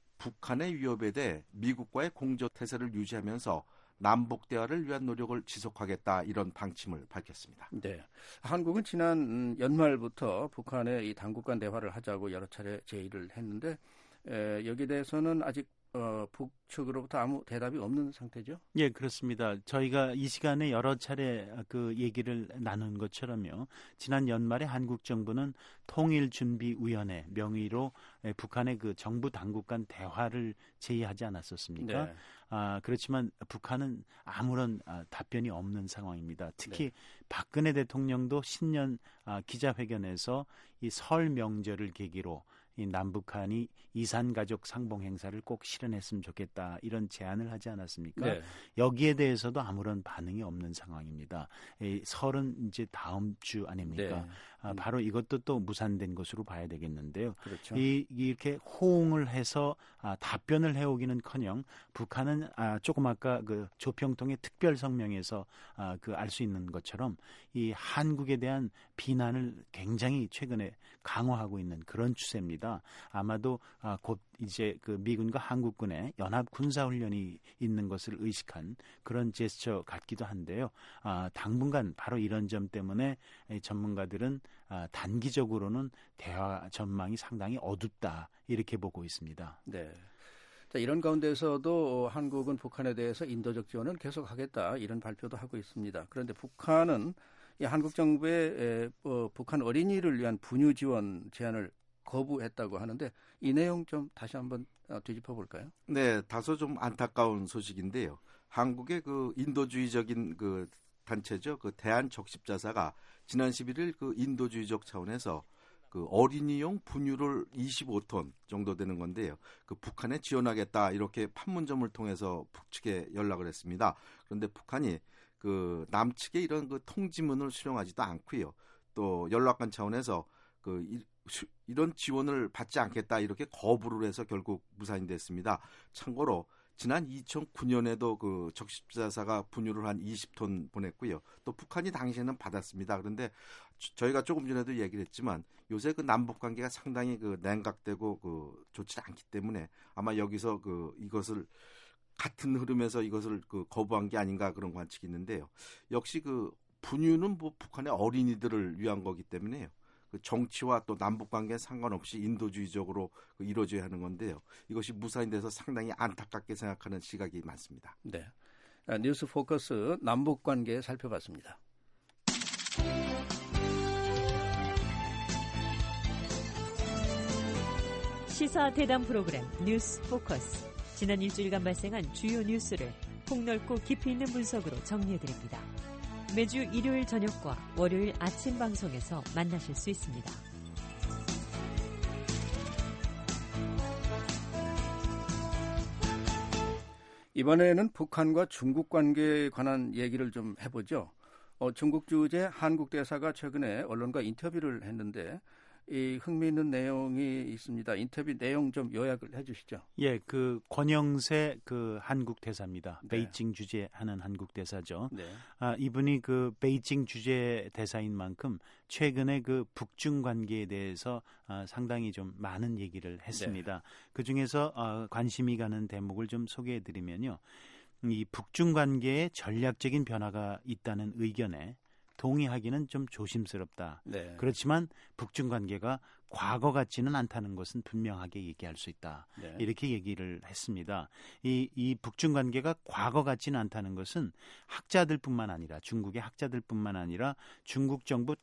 Speaker 9: 북한의 위협에 대해 미국과의 공조 태세를 유지하면서 남북 대화를 위한 노력을 지속하겠다 이런 방침을 밝혔습니다.
Speaker 7: 네, 한국은 지난 연말부터 북한의 이 당국 간 대화를 하자고 여러 차례 제의를 했는데 에, 여기에 대해서는 아직 어, 북측으로부터 아무 대답이 없는 상태죠?
Speaker 8: 예, 그렇습니다. 저희가 이 시간에 여러 차례 그 얘기를 나눈 것처럼요. 지난 연말에 한국 정부는 통일준비위원회 명의로 북한의 그 정부 당국 간 대화를 제의하지 않았었습니까? 네. 아, 그렇지만 북한은 아무런 아, 답변이 없는 상황입니다. 특히 네. 박근혜 대통령도 신년 아, 기자회견에서 이 설 명절을 계기로 이 남북한이 이산가족 상봉 행사를 꼭 실현했으면 좋겠다 이런 제안을 하지 않았습니까? 네. 여기에 대해서도 아무런 반응이 없는 상황입니다. 이 설은 이제 다음 주 아닙니까? 네. 아, 바로 이것도 또 무산된 것으로 봐야 되겠는데요.
Speaker 7: 그렇죠.
Speaker 8: 이, 이렇게 호응을 해서 아, 답변을 해오기는커녕 북한은 아, 조금 아까 그 조평통의 특별 성명에서 아, 그 알 수 있는 것처럼 이 한국에 대한 비난을 굉장히 최근에 강화하고 있는 그런 추세입니다. 아마도 아, 곧 이제 그 미군과 한국군의 연합 군사 훈련이 있는 것을 의식한 그런 제스처 같기도 한데요. 아, 당분간 바로 이런 점 때문에 전문가들은 아, 단기적으로는 대화 전망이 상당히 어둡다 이렇게 보고 있습니다.
Speaker 7: 네. 자, 이런 가운데서도 한국은 북한에 대해서 인도적 지원은 계속하겠다 이런 발표도 하고 있습니다. 그런데 북한은 이 한국 정부의 에, 어, 북한 어린이를 위한 분유 지원 제안을 거부했다고 하는데 이 내용 좀 다시 한번 뒤집어 볼까요?
Speaker 9: 네, 다소 좀 안타까운 소식인데요. 한국의 그 인도주의적인 그 단체죠. 그 대한적십자사가 지난 십일 일 그 인도주의적 차원에서 그 어린이용 분유를 이십오 톤 정도 되는 건데요. 그 북한에 지원하겠다 이렇게 판문점을 통해서 북측에 연락을 했습니다. 그런데 북한이 그 남측의 이런 그 통지문을 수령하지도 않고요. 또 연락관 차원에서 그 이, 이런 지원을 받지 않겠다 이렇게 거부를 해서 결국 무산이 됐습니다. 참고로 지난 이천구 년에도 그 적십자사가 분유를 한 이십 톤 보냈고요. 또 북한이 당시에는 받았습니다. 그런데 저희가 조금 전에도 얘기를 했지만 요새 그 남북 관계가 상당히 그 냉각되고 그 좋지 않기 때문에 아마 여기서 그 이것을 같은 흐름에서 이것을 그 거부한 게 아닌가 그런 관측이 있는데요. 역시 그 분유는 뭐 북한의 어린이들을 위한 거기 때문에요. 그 정치와 또 남북 관계에 상관없이 인도주의적으로 그 이루어져야 하는 건데요. 이것이 무산이 돼서 상당히 안타깝게 생각하는 시각이 많습니다.
Speaker 7: 네, 뉴스 포커스 남북 관계 살펴봤습니다.
Speaker 11: 시사 대담 프로그램 뉴스 포커스. 지난 일주일간 발생한 주요 뉴스를 폭넓고 깊이 있는 분석으로 정리해드립니다. 매주 일요일 저녁과 월요일 아침 방송에서 만나실 수 있습니다.
Speaker 7: 이번에는 북한과 중국 관계에 관한 얘기를 좀 해보죠. 어, 중국 주재 한국 대사가 최근에 언론과 인터뷰를 했는데 이 흥미있는 내용이 있습니다. 인터뷰 내용 좀 요약을 해주시죠.
Speaker 8: 예, 그 권영세 그 한국 대사입니다.
Speaker 7: 네.
Speaker 8: 베이징 주재하는 한국 대사죠.
Speaker 7: 네.
Speaker 8: 아, 이분이 그 베이징 주재 대사인 만큼 최근에 그 북중 관계에 대해서 아, 상당히 좀 많은 얘기를 했습니다. 네. 그 중에서 아, 관심이 가는 대목을 좀 소개해드리면요, 이 북중 관계에 전략적인 변화가 있다는 의견에 동의하기는 좀 조심스럽다.
Speaker 7: 네.
Speaker 8: 그렇지만 북중 관계가 과거 같지는 않다는 것은 분명하게 얘기할 수 있다.
Speaker 7: 네.
Speaker 8: 이렇게 얘기를 했습니다. 이, 이 북중 관계가 과거 같지는 않다는 것은 학자들뿐만 아니라 중국의 학자들뿐만 아니라 중국 정부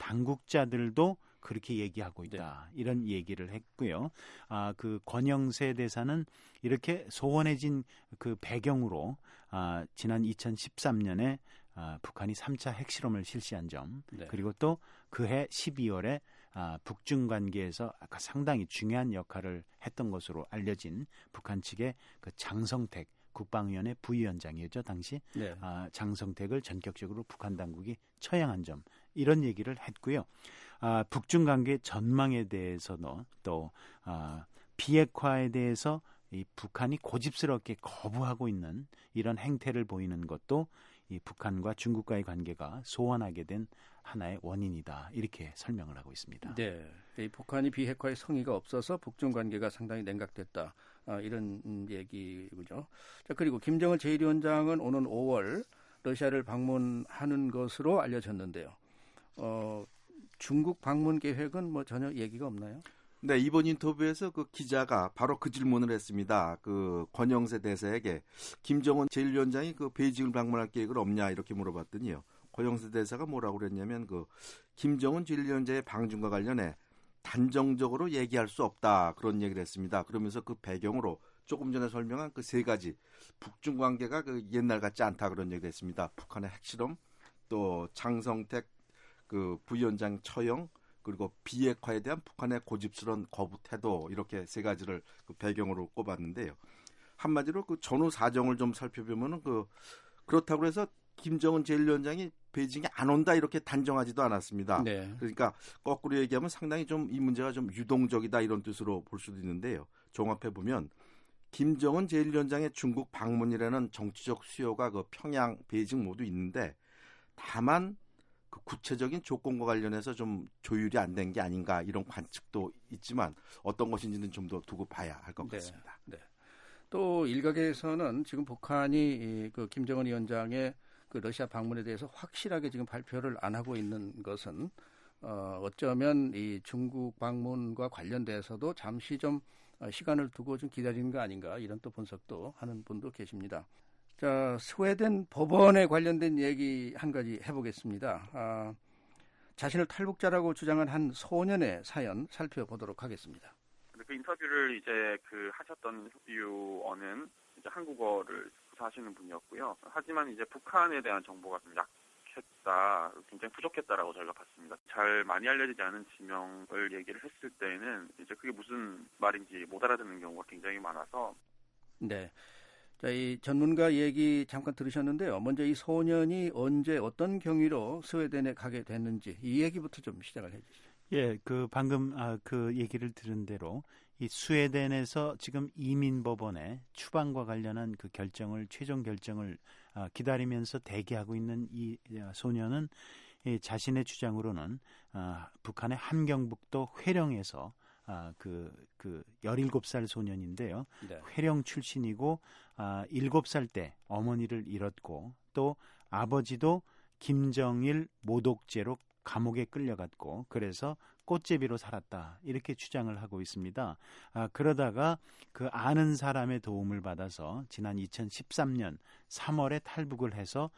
Speaker 8: 당국자들도 그렇게 얘기하고 있다. 네. 이런 얘기를 했고요. 아, 그 권영세 대사는 이렇게 소원해진 그 배경으로 아, 지난 이천십삼 년에 아, 북한이 삼 차 핵실험을 실시한 점,
Speaker 7: 네.
Speaker 8: 그리고 또 그해 십이월에 아, 북중 관계에서 아까 상당히 중요한 역할을 했던 것으로 알려진 북한 측의 그 장성택 국방위원회 부위원장이었죠, 당시.
Speaker 7: 네.
Speaker 8: 아, 장성택을 전격적으로 북한 당국이 처형한 점, 이런 얘기를 했고요. 아, 북중 관계 전망에 대해서도 또 아, 비핵화에 대해서 이 북한이 고집스럽게 거부하고 있는 이런 행태를 보이는 것도 이 북한과 중국과의 관계가 소원하게 된 하나의 원인이다. 이렇게 설명을 하고 있습니다.
Speaker 7: 네, 이 북한이 비핵화의 성의가 없어서 북중 관계가 상당히 냉각됐다. 아, 이런 얘기죠. 자, 그리고 김정은 제일 위원장은 오는 오월 러시아를 방문하는 것으로 알려졌는데요. 어, 중국 방문 계획은 뭐 전혀 얘기가 없나요?
Speaker 9: 네, 이번 인터뷰에서 그 기자가 바로 그 질문을 했습니다. 그 권영세 대사에게 김정은 제일 위원장이 그 베이징을 방문할 계획을 없냐 이렇게 물어봤더니요. 권영세 대사가 뭐라고 그랬냐면 그 김정은 제일 위원장의 방중과 관련해 단정적으로 얘기할 수 없다 그런 얘기를 했습니다. 그러면서 그 배경으로 조금 전에 설명한 그 세 가지 북중 관계가 그 옛날 같지 않다 그런 얘기를 했습니다. 북한의 핵실험, 또 장성택 그 부위원장 처형, 그리고 비핵화에 대한 북한의 고집스러운 거부 태도, 이렇게 세 가지를 그 배경으로 꼽았는데요. 한마디로 그 전후 사정을 좀 살펴보면은 그 그렇다고 해서 김정은 제일 위원장이 베이징에 안 온다 이렇게 단정하지도 않았습니다.
Speaker 7: 네.
Speaker 9: 그러니까 거꾸로 얘기하면 상당히 좀 이 문제가 좀 유동적이다 이런 뜻으로 볼 수도 있는데요. 종합해 보면 김정은 제일 위원장의 중국 방문이라는 정치적 수요가 그 평양, 베이징 모두 있는데 다만 그 구체적인 조건과 관련해서 좀 조율이 안 된 게 아닌가 이런 관측도 있지만 어떤 것인지는 좀 더 두고 봐야 할 것
Speaker 7: 네.
Speaker 9: 같습니다.
Speaker 7: 네. 또 일각에서는 지금 북한이 그 김정은 위원장의 그 러시아 방문에 대해서 확실하게 지금 발표를 안 하고 있는 것은 어, 어쩌면 이 중국 방문과 관련돼서도 잠시 좀 시간을 두고 좀 기다리는 거 아닌가 이런 또 분석도 하는 분도 계십니다. 자, 스웨덴 법원에 관련된 얘기 한 가지 해보겠습니다. 아, 자신을 탈북자라고 주장한 한 소년의 사연 살펴보도록 하겠습니다.
Speaker 14: 그 인터뷰를 이제 그 하셨던 인터뷰어는 이제 한국어를 구사하시는 분이었고요. 하지만 이제 북한에 대한 정보가 좀 약했다, 굉장히 부족했다라고 저희가 봤습니다. 잘 많이 알려지지 않은 지명을 얘기를 했을 때는 이제 그게 무슨 말인지 못 알아듣는 경우가 굉장히 많아서.
Speaker 7: 네. 자, 이 전문가 얘기 잠깐 들으셨는데요. 먼저 이 소년이 언제 어떤 경위로 스웨덴에 가게 됐는지 이 얘기부터 좀 시작을 해주시죠.
Speaker 8: 예, 그 방금 아, 그 얘기를 들은 대로 이 스웨덴에서 지금 이민법원에 추방과 관련한 그 결정을 최종 결정을 아, 기다리면서 대기하고 있는 이 소년은 이 자신의 주장으로는 아, 북한의 함경북도 회령에서 아, 그, 그, 열일곱 살 소년인데요.
Speaker 7: 네.
Speaker 8: 회령 출신이고, 아, 일곱 살 때 어머니를 잃었고, 또 아버지도 김정일 모독죄로 감옥에 끌려갔고, 그래서 꽃제비로 살았다. 이렇게 주장을 하고 있습니다. 아, 그러다가 그 아는 사람의 도움을 받아서 지난 이천십삼 년 삼월에 탈북을 해서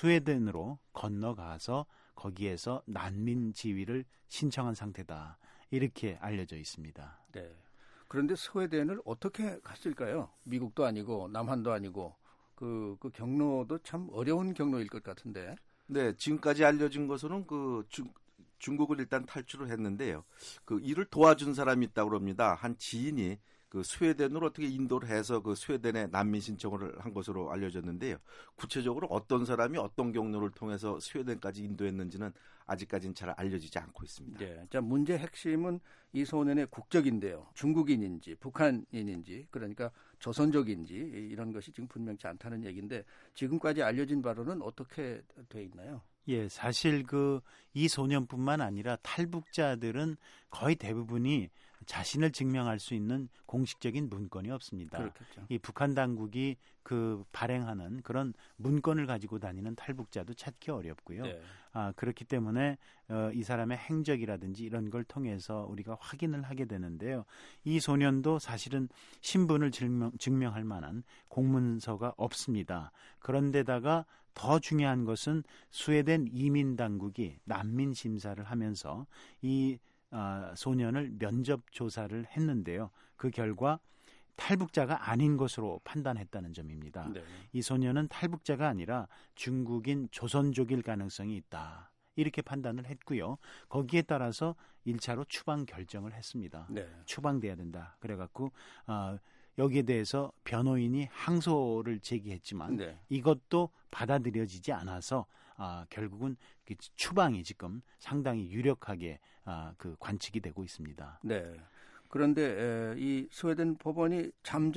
Speaker 8: 스웨덴으로 건너가서 거기에서 난민 지위를 신청한 상태다. 이렇게 알려져 있습니다.
Speaker 7: 네. 그런데 스웨덴을 어떻게 갔을까요? 미국도 아니고 남한도 아니고 그, 그 경로도 참 어려운 경로일 것 같은데.
Speaker 9: 네, 지금까지 알려진 것으로는 그 중, 중국을 일단 탈출을 했는데요. 그 이를 도와준 사람이 있다고 합니다. 한 지인이 그 스웨덴으로 어떻게 인도를 해서 그 스웨덴에 난민 신청을 한 것으로 알려졌는데요. 구체적으로 어떤 사람이 어떤 경로를 통해서 스웨덴까지 인도했는지는 아직까지는 잘 알려지지 않고 있습니다.
Speaker 7: 네, 자 문제 핵심은 이 소년의 국적인데요. 중국인인지 북한인인지 그러니까 조선족인지 이런 것이 지금 분명치 않다는 얘기인데 지금까지 알려진 바로는 어떻게 돼 있나요?
Speaker 8: 예, 사실 그 이 소년뿐만 아니라 탈북자들은 거의 대부분이 자신을 증명할 수 있는 공식적인 문건이 없습니다.
Speaker 7: 그렇겠죠.
Speaker 8: 이 북한 당국이 그 발행하는 그런 문건을 가지고 다니는 탈북자도 찾기 어렵고요.
Speaker 7: 네.
Speaker 8: 아, 그렇기 때문에 어, 이 사람의 행적이라든지 이런 걸 통해서 우리가 확인을 하게 되는데요. 이 소년도 사실은 신분을 증명, 증명할 만한 공문서가 없습니다. 그런데다가 더 중요한 것은 스웨덴 이민 당국이 난민 심사를 하면서 이 어, 소년을 면접 조사를 했는데요. 그 결과 탈북자가 아닌 것으로 판단했다는 점입니다.
Speaker 7: 네.
Speaker 8: 이 소년은 탈북자가 아니라 중국인 조선족일 가능성이 있다. 이렇게 판단을 했고요. 거기에 따라서 일 차로 추방 결정을 했습니다.
Speaker 7: 네.
Speaker 8: 추방돼야 된다. 그래갖고 어, 여기에 대해서 변호인이 항소를 제기했지만
Speaker 7: 네.
Speaker 8: 이것도 받아들여지지 않아서 아, 결국은 추방이 지금 상당히 유력하게 아, 그 관측이 되고 있습니다.
Speaker 7: 네. 그런데 에, 이 스웨덴 법원이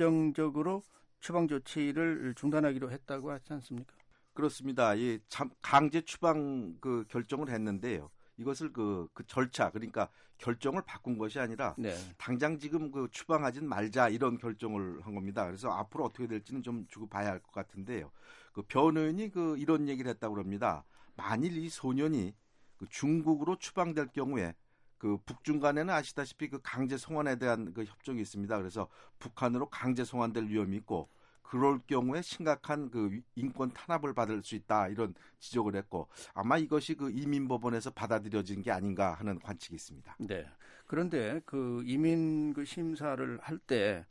Speaker 7: 잠정적으로 추방 조치를 중단하기로 했다고 하지 않습니까?
Speaker 9: 그렇습니다. 이 참 강제 추방 그 결정을 했는데요. 이것을 그, 그 절차 그러니까 결정을 바꾼 것이 아니라
Speaker 7: 네.
Speaker 9: 당장 지금 그 추방하진 말자 이런 결정을 한 겁니다. 그래서 앞으로 어떻게 될지는 좀 주고 봐야 할 것 같은데요. 그 변호인이 그 이런 얘기를 했다고 합니다. 만일 이 소년이 그 중국으로 추방될 경우에 그 북중 간에는 아시다시피 그 강제 송환에 대한 그 협정이 있습니다. 그래서 북한으로 강제 송환될 위험이 있고 그럴 경우에 심각한 그 인권 탄압을 받을 수 있다 이런 지적을 했고 아마 이것이 그 이민법원에서 받아들여진 게 아닌가 하는 관측이 있습니다.
Speaker 7: 네. 그런데 그 이민 그 심사를 할 때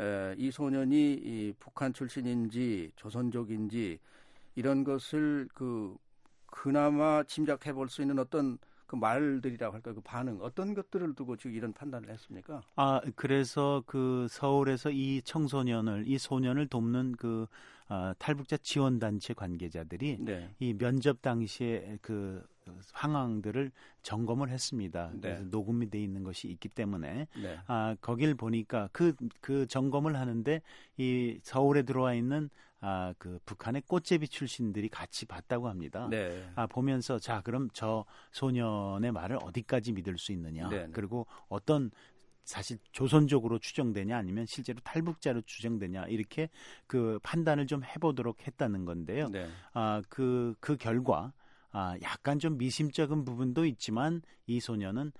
Speaker 7: 이 소년이 이 북한 출신인지 조선족인지 이런 것을 그 그나마 짐작해 볼 수 있는 어떤 그 말들이라고 할까 그 반응 어떤 것들을 두고 지금 이런 판단을 했습니까?
Speaker 8: 아 그래서 그 서울에서 이 청소년을 이 소년을 돕는 그 어, 탈북자 지원단체 관계자들이
Speaker 7: 네.
Speaker 8: 이 면접 당시에 그 상황들을 점검을 했습니다.
Speaker 7: 네.
Speaker 8: 그래서 녹음이 돼 있는 것이 있기 때문에
Speaker 7: 네.
Speaker 8: 아, 거길 보니까 그, 그 점검을 하는데 이 서울에 들어와 있는 아, 그 북한의 꽃제비 출신들이 같이 봤다고 합니다.
Speaker 7: 네.
Speaker 8: 아, 보면서 자, 그럼 저 소년의 말을 어디까지 믿을 수 있느냐.
Speaker 7: 네.
Speaker 8: 그리고 어떤 사실 조선족으로 추정되냐 아니면 실제로 탈북자로 추정되냐 이렇게 그 판단을 좀 해보도록 했다는 건데요.
Speaker 7: 네.
Speaker 8: 아, 그, 그 결과 아, 약간 좀 미심쩍은 부분도 있지만 이 소년은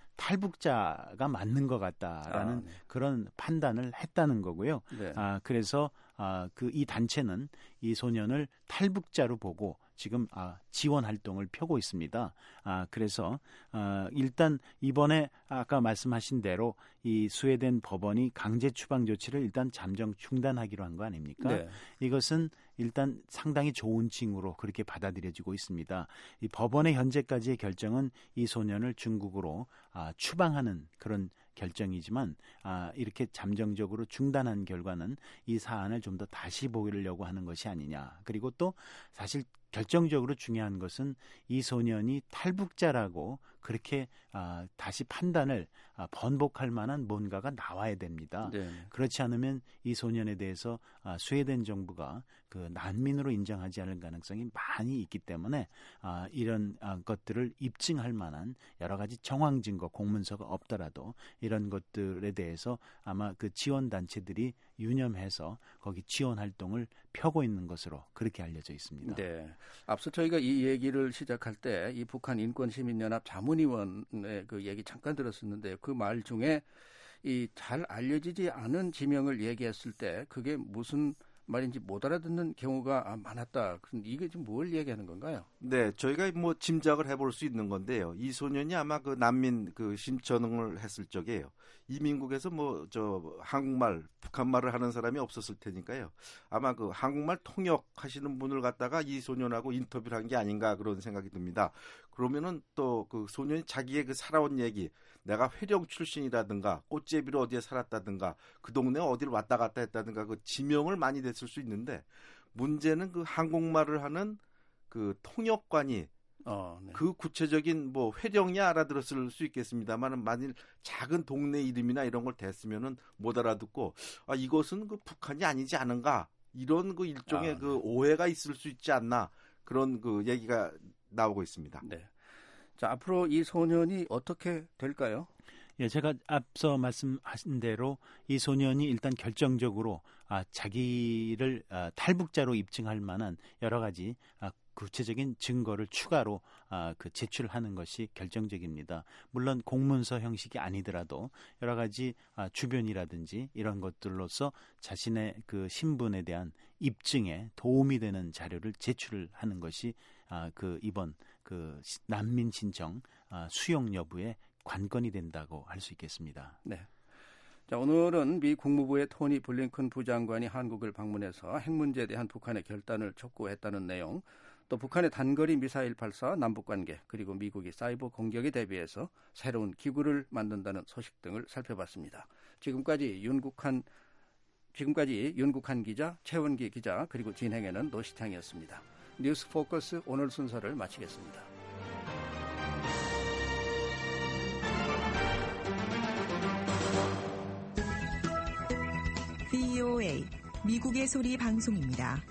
Speaker 8: 탈북자가 맞는 것 같다라는
Speaker 7: 아, 네.
Speaker 8: 그런 판단을 했다는 거고요.
Speaker 7: 네.
Speaker 8: 아, 그래서 아, 그 이 단체는 이 소년을 탈북자로 보고 지금 아, 지원 활동을 펴고 있습니다. 아, 그래서 아, 일단 이번에 아까 말씀하신 대로 이 스웨덴 법원이 강제 추방 조치를 일단 잠정 중단하기로 한 거 아닙니까?
Speaker 7: 네.
Speaker 8: 이것은 일단 상당히 좋은 징후로 그렇게 받아들여지고 있습니다. 이 법원의 현재까지의 결정은 이 소년을 중국으로 아, 추방하는 그런 결정이지만 아, 이렇게 잠정적으로 중단한 결과는 이 사안을 좀 더 다시 보려고 하는 것이 아니냐. 그리고 또 사실 결정적으로 중요한 것은 이 소년이 탈북자라고 그렇게 아, 다시 판단을 아, 번복할 만한 뭔가가 나와야 됩니다.
Speaker 7: 네.
Speaker 8: 그렇지 않으면 이 소년에 대해서 아, 스웨덴 정부가 그 난민으로 인정하지 않을 가능성이 많이 있기 때문에 아, 이런 아, 것들을 입증할 만한 여러 가지 정황 증거, 공문서가 없더라도 이런 것들에 대해서 아마 그 지원 단체들이 유념해서 거기 지원 활동을 펴고 있는 것으로 그렇게 알려져 있습니다.
Speaker 7: 네. 앞서 저희가 이 얘기를 시작할 때 이 북한 인권시민연합 자문위원의 그 얘기 잠깐 들었었는데 그 말 중에 이 잘 알려지지 않은 지명을 얘기했을 때 그게 무슨 말인지 못 알아듣는 경우가 많았다. 그런데 이게 지금 뭘 얘기하는 건가요?
Speaker 9: 네, 저희가 뭐 짐작을 해볼 수 있는 건데요. 이 소년이 아마 그 난민 그 신청을 했을 적에요. 이민국에서 뭐 저 한국말, 북한말을 하는 사람이 없었을 테니까요. 아마 그 한국말 통역하시는 분을 갖다가 이 소년하고 인터뷰를 한 게 아닌가 그런 생각이 듭니다. 그러면은 또 그 소년이 자기의 그 살아온 얘기, 내가 회령 출신이라든가 꽃제비로 어디에 살았다든가 그 동네 어디를 왔다 갔다 했다든가 그 지명을 많이 냈을 수 있는데 문제는 그 한국말을 하는 그 통역관이
Speaker 7: 어, 네.
Speaker 9: 그 구체적인 뭐 회령이 알아들었을 수 있겠습니다만은 만일 작은 동네 이름이나 이런 걸 댔으면은 못 알아듣고 아 이것은 그 북한이 아니지 않은가 이런 그 일종의
Speaker 7: 아, 네.
Speaker 9: 그 오해가 있을 수 있지 않나 그런 그 얘기가 나오고 있습니다.
Speaker 7: 네. 자, 앞으로 이 소년이 어떻게 될까요?
Speaker 8: 예, 제가 앞서 말씀하신 대로 이 소년이 일단 결정적으로 아, 자기를 아, 탈북자로 입증할 만한 여러 가지 아, 구체적인 증거를 추가로 아, 그 제출하는 것이 결정적입니다. 물론 공문서 형식이 아니더라도 여러 가지 아, 주변이라든지 이런 것들로서 자신의 그 신분에 대한 입증에 도움이 되는 자료를 제출을 하는 것이 아, 그 이번 그 난민 신청 아, 수용 여부에 관건이 된다고 할 수 있겠습니다.
Speaker 7: 네. 자, 오늘은 미 국무부의 토니 블링컨 부장관이 한국을 방문해서 핵 문제에 대한 북한의 결단을 촉구했다는 내용, 또 북한의 단거리 미사일 발사, 남북관계, 그리고 미국이 사이버 공격에 대비해서 새로운 기구를 만든다는 소식 등을 살펴봤습니다. 지금까지 윤국한 지금까지 윤국한 기자, 최원기 기자, 그리고 진행에는 노시탕이었습니다. 뉴스 포커스 오늘 순서를 마치겠습니다.
Speaker 15: 브이오에이 미국의 소리 방송입니다.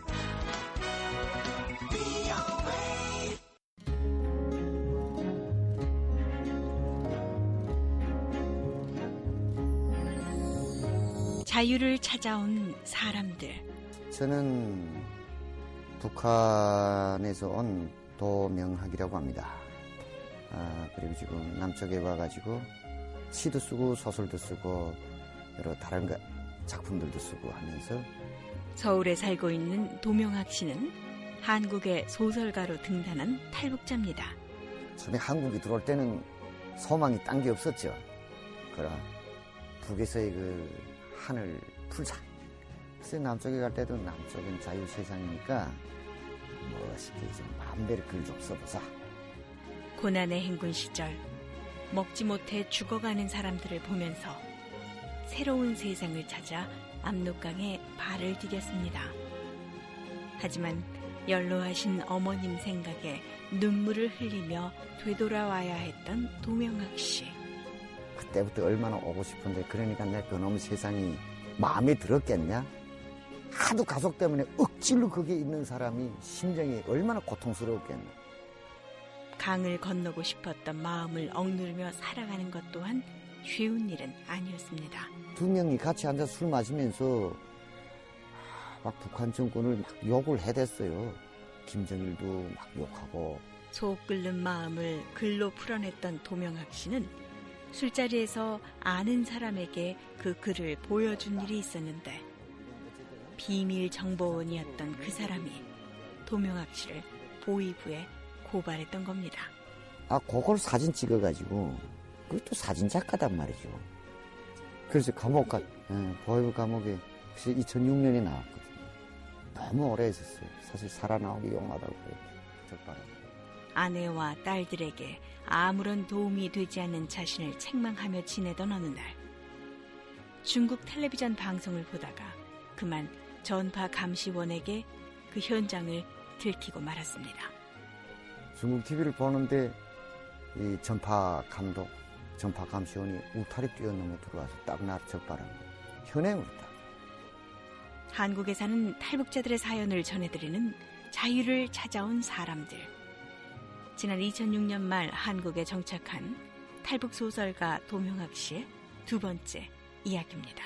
Speaker 16: 자유를 찾아온 사람들.
Speaker 17: 저는 북한에서 온 도명학이라고 합니다. 아, 그리고 지금 남쪽에 와가지고 시도 쓰고 소설도 쓰고 여러 다른 거, 작품들도 쓰고 하면서
Speaker 16: 서울에 살고 있는 도명학 씨는 한국의 소설가로 등단한 탈북자입니다.
Speaker 17: 처음에 한국에 들어올 때는 소망이 딴 게 없었죠. 그럼 북에서의 그 하늘 풀자. 그래서 남쪽에 갈 때도 남쪽은 자유 세상이니까 멋있게 좀 마음대로 글 좀 써보자.
Speaker 16: 고난의 행군 시절 먹지 못해 죽어가는 사람들을 보면서 새로운 세상을 찾아 압록강에 발을 디뎠습니다. 하지만 연로하신 어머님 생각에 눈물을 흘리며 되돌아와야 했던 도명학 씨.
Speaker 17: 그때부터 얼마나 오고 싶은데 그러니까 내 그놈 세상이 마음에 들었겠냐? 하도 가족 때문에 억지로 거기에 있는 사람이 심정이 얼마나 고통스러웠겠나.
Speaker 16: 강을 건너고 싶었던 마음을 억누르며 살아가는 것 또한 쉬운 일은 아니었습니다.
Speaker 17: 두 명이 같이 앉아서 술 마시면서 막 북한 정권을 막 욕을 해댔어요. 김정일도 막 욕하고.
Speaker 16: 속 끓는 마음을 글로 풀어냈던 도명학 씨는 술자리에서 아는 사람에게 그 글을 보여준 일이 있었는데 비밀 정보원이었던 그 사람이 도명학 씨를 보위부에 고발했던 겁니다.
Speaker 17: 아, 그걸 사진 찍어가지고 그것도 사진 작가단 말이죠. 그래서 감옥 가, 예, 보위부 감옥에 이천육 년에 나왔거든요. 너무 오래 있었어요. 사실 살아나오기 용하다고 그래요. 적바람.
Speaker 16: 아내와 딸들에게 아무런 도움이 되지 않는 자신을 책망하며 지내던 어느 날 중국 텔레비전 방송을 보다가 그만 전파 감시원에게 그 현장을 들키고 말았습니다.
Speaker 17: 중국 티비를 보는데 이 전파 감독, 전파 감시원이 울타리 뛰어넘어 들어와서 딱 나를 적바람 현행으로 딱.
Speaker 16: 한국에 사는 탈북자들의 사연을 전해드리는 자유를 찾아온 사람들. 지난 이천육 년 말 한국에 정착한 탈북 소설가 도명학 씨의 두 번째 이야기입니다.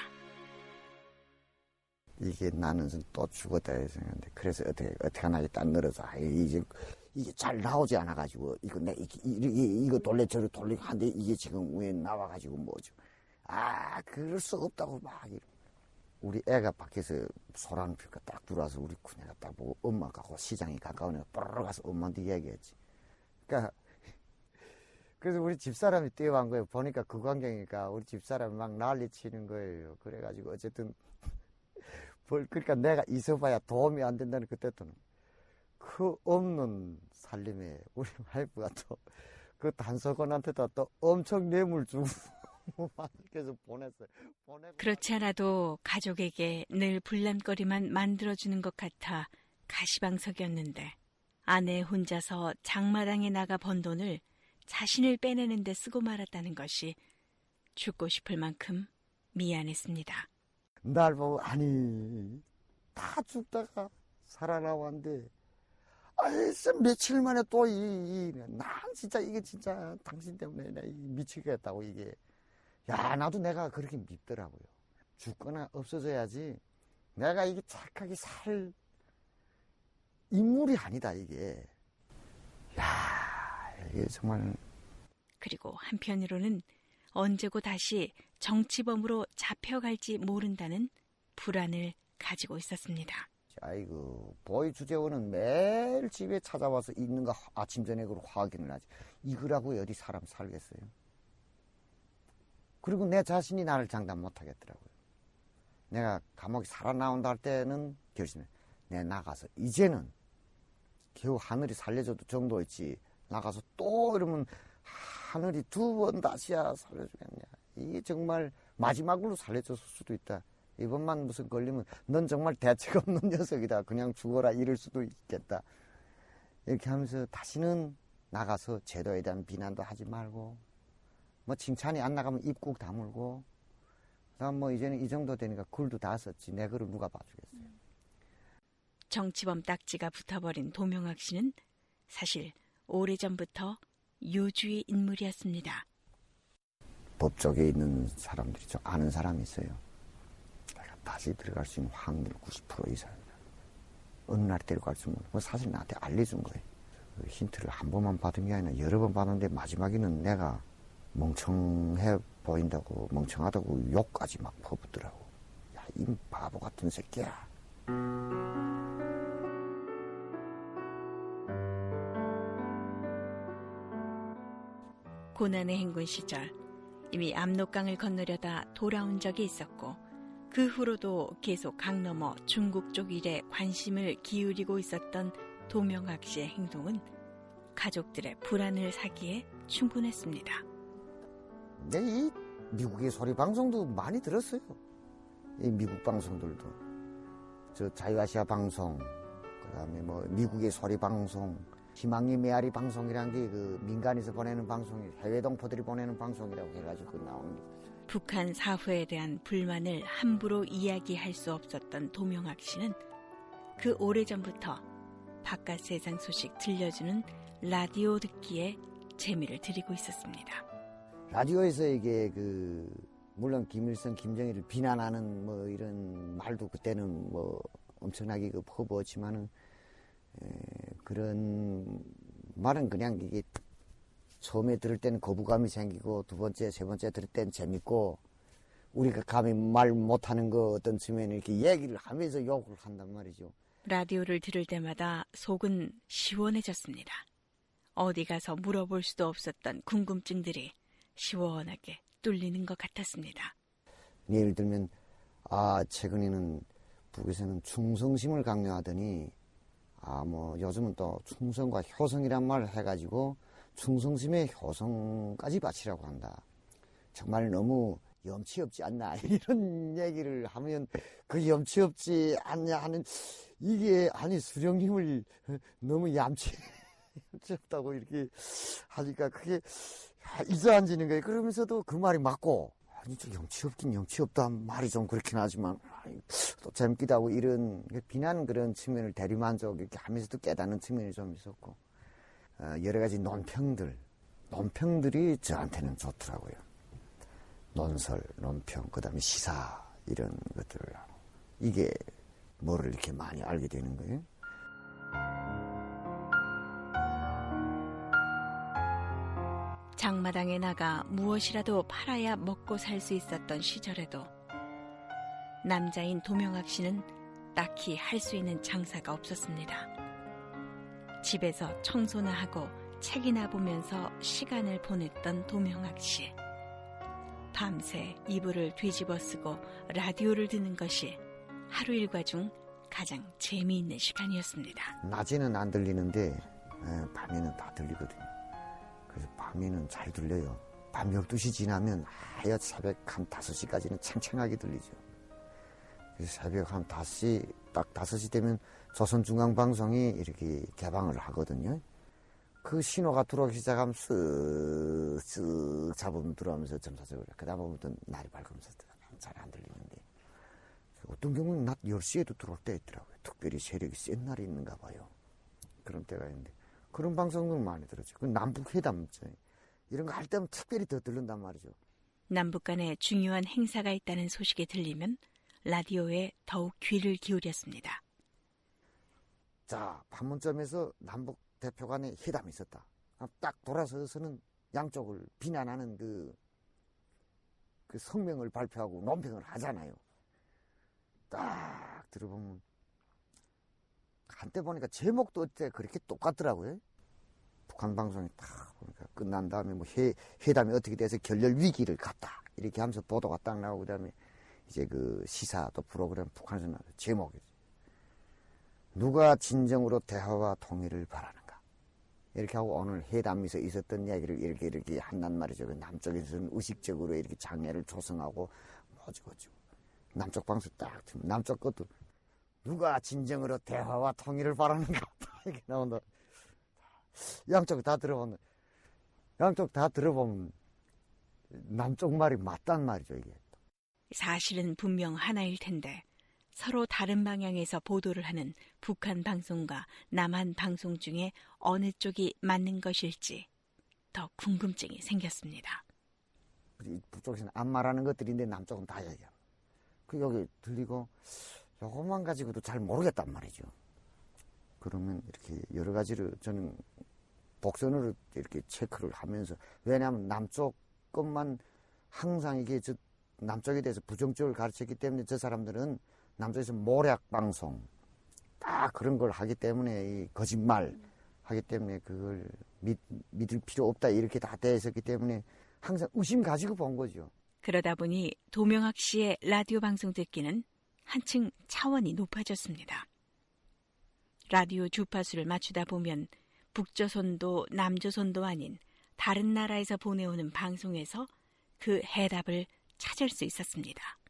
Speaker 17: 이게 나는 또 죽었다 생각했는데 그래서 어떻게 어떻게 하나 딱 늘어서 이제 이게 잘 나오지 않아 가지고 이거 내 이게 이거 돌려 저리 돌리고 한데 이게 지금 왜 나와 가지고 뭐죠? 아 그럴 수 없다고 막 이러. 우리 애가 밖에서 소란 필까 딱 들어와서 우리 큰애가 딱 보고 엄마가 그 시장이 가까우니까 뽀르르 가서 엄마한테 이야기했지. 그러니까 그래서 우리 집사람이 뛰어간 거예요. 보니까 그 광경이니까 우리 집사람이 막 난리 치는 거예요. 그래가지고 어쨌든 그러니까 내가 있어봐야 도움이 안 된다는 그때부터는 그 없는 살림에 우리 와이프가 또 그 단속원한테도 또 엄청 뇌물 주고 그래서 보냈어요. 보내고
Speaker 16: 그렇지 않아도 가족에게 늘 불난거리만 만들어주는 것 같아 가시방석이었는데 아내 혼자서 장마당에 나가 번 돈을 자신을 빼내는 데 쓰고 말았다는 것이 죽고 싶을 만큼 미안했습니다.
Speaker 17: 날 보고 아니 다 죽다가 살아나왔는데 아이 며칠 만에 또 이 난 진짜 이게 진짜 당신 때문에 나 미치겠다고 이게 야 나도 내가 그렇게 밉더라고요. 죽거나 없어져야지 내가 이게 착하게 살 인물이 아니다 이게. 야 이게 정말.
Speaker 16: 그리고 한편으로는 언제고 다시 정치범으로 잡혀갈지 모른다는 불안을 가지고 있었습니다.
Speaker 17: 아이고 보이 주재원은 매일 집에 찾아와서 읽는 거 아침 저녁으로 확인을 하지. 이거라고 어디 사람 살겠어요. 그리고 내 자신이 나를 장담 못하겠더라고요. 내가 감옥에 살아나온다 할 때는 결심해. 내 나가서 이제는 겨우 하늘이 살려줘도 정도였지. 나가서 또 이러면 하늘이 두 번 다시야 살려주겠냐. 이게 정말 마지막으로 살려줬을 수도 있다. 이번만 무슨 걸리면 넌 정말 대책 없는 녀석이다. 그냥 죽어라 이럴 수도 있겠다. 이렇게 하면서 다시는 나가서 제도에 대한 비난도 하지 말고 뭐 칭찬이 안 나가면 입 꾹 다물고 그다음 뭐 이제는 이 정도 되니까 글도 다 썼지. 내 글을 누가 봐주겠어요.
Speaker 16: 정치범 딱지가 붙어버린 도명학 씨는 사실 오래전부터 요주의 인물이었습니다.
Speaker 17: 법 쪽에 있는 사람들이 좀 아는 사람이 있어요. 내가 다시 들어갈 수 있는 확률 구십 퍼센트 이상이다. 어느 날 데려갈 수 있는 뭐 사실 나한테 알려준 거예요. 그 힌트를 한 번만 받은 게 아니라 여러 번 받았는데 마지막에는 내가 멍청해 보인다고 멍청하다고 욕까지 막 퍼붓더라고. 야, 이 바보 같은 새끼야.
Speaker 16: 고난의 행군 시절 이미 압록강을 건너려다 돌아온 적이 있었고 그 후로도 계속 강 너머 중국 쪽 일에 관심을 기울이고 있었던 도명학 씨의 행동은 가족들의 불안을 사기에 충분했습니다.
Speaker 17: 네, 이 미국의 소리 방송도 많이 들었어요. 이 미국 방송들도 저 자유아시아 방송, 그다음에 뭐 미국의 소리 방송, 희망의 메아리 방송이란 게 그 민간에서 보내는 방송이 해외 동포들이 보내는 방송이라고 해가지고 나옵니다.
Speaker 16: 북한 사후에 대한 불만을 함부로 이야기할 수 없었던 도명학 씨는 그 오래전부터 바깥 세상 소식 들려주는 라디오 듣기에 재미를 들이고 있었습니다.
Speaker 17: 라디오에서 이게 그 물론 김일성, 김정일을 비난하는 뭐 이런 말도 그때는 뭐 엄청나게 그 퍼부었지만은 에, 그런 말은 그냥 이게 처음에 들을 때는 거부감이 생기고 두 번째, 세 번째 들을 때는 재밌고 우리가 감히 말 못하는 거 어떤 측면에 이렇게 얘기를 하면서 욕을 한단 말이죠.
Speaker 16: 라디오를 들을 때마다 속은 시원해졌습니다. 어디 가서 물어볼 수도 없었던 궁금증들이 시원하게 뚫리는 것 같았습니다.
Speaker 17: 예를 들면 아 최근에는 북에서는 충성심을 강요하더니 아 뭐 요즘은 또 충성과 효성이란 말을 해가지고 충성심에 효성까지 바치라고 한다. 정말 너무 염치 없지 않나 이런 얘기를 하면 그 염치 없지 않냐 하는 이게 아니 수령님을 너무 얌치 염치 없다고 이렇게 하니까 그게 이제 앉는 거예요. 그러면서도 그 말이 맞고 아니 좀 염치 없긴 염치 없다 말이 좀 그렇긴 하지만 또 재밌기도 하고 이런 비난 그런 측면을 대리만족 이렇게 하면서도 깨닫는 측면이 좀 있었고 어, 여러 가지 논평들 논평들이 저한테는 좋더라고요. 논설, 논평, 그 다음에 시사 이런 것들을 이게 뭐를 이렇게 많이 알게 되는 거예요.
Speaker 16: 장마당에 나가 무엇이라도 팔아야 먹고 살 수 있었던 시절에도 남자인 도명학 씨는 딱히 할 수 있는 장사가 없었습니다. 집에서 청소나 하고 책이나 보면서 시간을 보냈던 도명학 씨. 밤새 이불을 뒤집어 쓰고 라디오를 듣는 것이 하루 일과 중 가장 재미있는 시간이었습니다.
Speaker 17: 낮에는 안 들리는데 에, 밤에는 다 들리거든요. 그래서 밤에는 잘 들려요. 밤 열두 시 지나면 하여 새벽 한 다섯 시까지는 창창하게 들리죠. 그래서 새벽 한 다섯 시, 딱 다섯 시 되면 조선중앙방송이 이렇게 개방을 하거든요. 그 신호가 들어오기 시작하면 쓱, 쓱 잡으면 들어오면서 점사적으로. 그 다음부터 날이 밝으면서 잘 안 들리는데. 어떤 경우는 낮 열 시에도 들어올 때 있더라고요. 특별히 세력이 센 날이 있는가 봐요. 그런 때가 있는데. 그런 방송들 많이 들었죠. 그 남북회담, 이런 거 할 때면 특별히 더 들른단 말이죠.
Speaker 16: 남북 간에 중요한 행사가 있다는 소식이 들리면 라디오에 더욱 귀를 기울였습니다.
Speaker 17: 자, 판문점에서 남북 대표 간의 회담이 있었다. 딱 돌아서서는 양쪽을 비난하는 그, 그 성명을 발표하고 논평을 하잖아요. 딱 들어보면 한때 보니까 제목도 어째 그렇게 똑같더라고요. 북한 방송이 딱 보니까 끝난 다음에 뭐 회, 회담이 어떻게 돼서 결렬 위기를 갔다. 이렇게 하면서 보도가 딱 나오고 그다음에 이제 그 시사 또 프로그램 북한에서 나온 제목이 누가 진정으로 대화와 통일을 바라는가. 이렇게 하고 오늘 회담에서 있었던 이야기를 이렇게 이렇게 한단 말이죠. 남쪽에서는 의식적으로 이렇게 장애를 조성하고 뭐지고지고 남쪽 방송 딱 틀면 남쪽 것도 누가 진정으로 대화와 통일을 바라는가 이렇게 나온다. 양쪽 다 들어보면 양쪽 다 들어보면 남쪽 말이 맞단 말이죠 이게.
Speaker 16: 사실은 분명 하나일 텐데 서로 다른 방향에서 보도를 하는 북한 방송과 남한 방송 중에 어느 쪽이 맞는 것일지 더 궁금증이 생겼습니다.
Speaker 17: 북쪽에서는 안 말하는 것들인데 남쪽은 다 얘기합니다. 그 여기 들리고 요것만 가지고도 잘 모르겠단 말이죠. 그러면 이렇게 여러 가지를 저는 복선으로 이렇게 체크를 하면서 왜냐하면 남쪽 것만 항상 이게 저 남쪽에 대해서 부정적으로 가르쳤기 때문에 저 사람들은 남쪽에서 모략 방송 딱 그런 걸 하기 때문에 이 거짓말 하기 때문에 그걸 믿, 믿을 필요 없다 이렇게 다 돼 있었기 때문에 항상 의심 가지고 본 거죠.
Speaker 16: 그러다 보니 도명학 씨의 라디오 방송 듣기는 한층 차원이 높아졌습니다. 라디오 주파수를 맞추다 보면 북조선도 남조선도 아닌 다른 나라에서 보내오는 방송에서 그 해답을 찾을 수 있었습니다.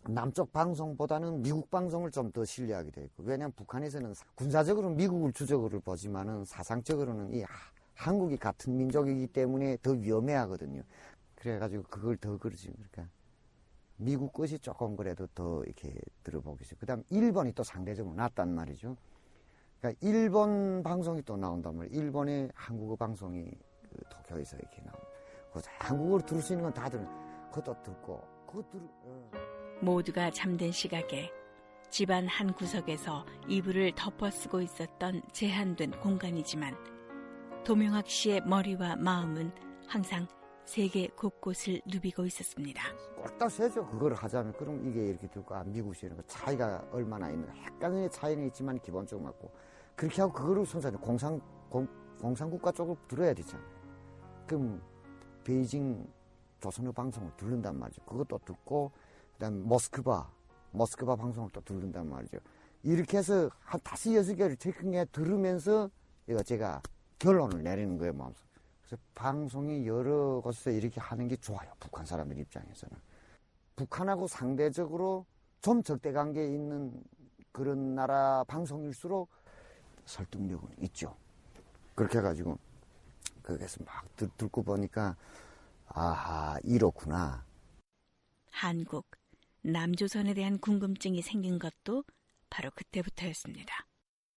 Speaker 17: 남쪽 방송보다는 미국 방송을 좀 더 신뢰하게 돼 있고, 왜냐하면 북한에서는 군사적으로는 미국을 주적으로 보지만은 사상적으로는 이 한국이 같은 민족이기 때문에 더 위험해하거든요. 그래가지고 그걸 더 그러지. 그러니까 미국 것이 조금 그래도 더 이렇게 들어보겠어요. 그다음 일본이 또 상대적으로 낫단 말이죠. 그러니까 일본 방송이 또 나온단 말이에요. 일본의 한국어 방송이 그 도쿄에서 이렇게 나옵니다. 그래서 한국어를 들을 수 있는 건 다들 그것도 듣고 그것 들. 어.
Speaker 16: 모두가 잠든 시각에 집안 한 구석에서 이불을 덮어쓰고 있었던 제한된 공간이지만 도명학 씨의 머리와 마음은 항상 세계 곳곳을 누비고 있었습니다.
Speaker 17: 꼴딱 세죠. 그걸 하자면 그럼 이게 이렇게 들고 아, 미국식 이런 거 차이가 얼마나 있는가. 약간의 차이는 있지만 기본적으로 맞고 그렇게 하고 그거를 손상해 공산 공, 공산국가 쪽으로 들어야 되잖아요. 그럼 베이징 조선어 방송을 듣는단 말이죠. 그것도 듣고 그다음 모스크바 모스크바 방송을 또 듣는단 말이죠. 이렇게 해서 한 다섯 여섯 개를 체크해 들으면서 이거 제가 결론을 내리는 거예요, 마음속. 그래서 방송이 여러 곳에서 이렇게 하는 게 좋아요, 북한 사람들 입장에서는. 북한하고 상대적으로 좀 적대관계에 있는 그런 나라 방송일수록 설득력은 있죠. 그렇게 해가지고 거기서 막 듣, 듣고 보니까 아하, 이렇구나.
Speaker 16: 한국, 남조선에 대한 궁금증이 생긴 것도 바로 그때부터였습니다.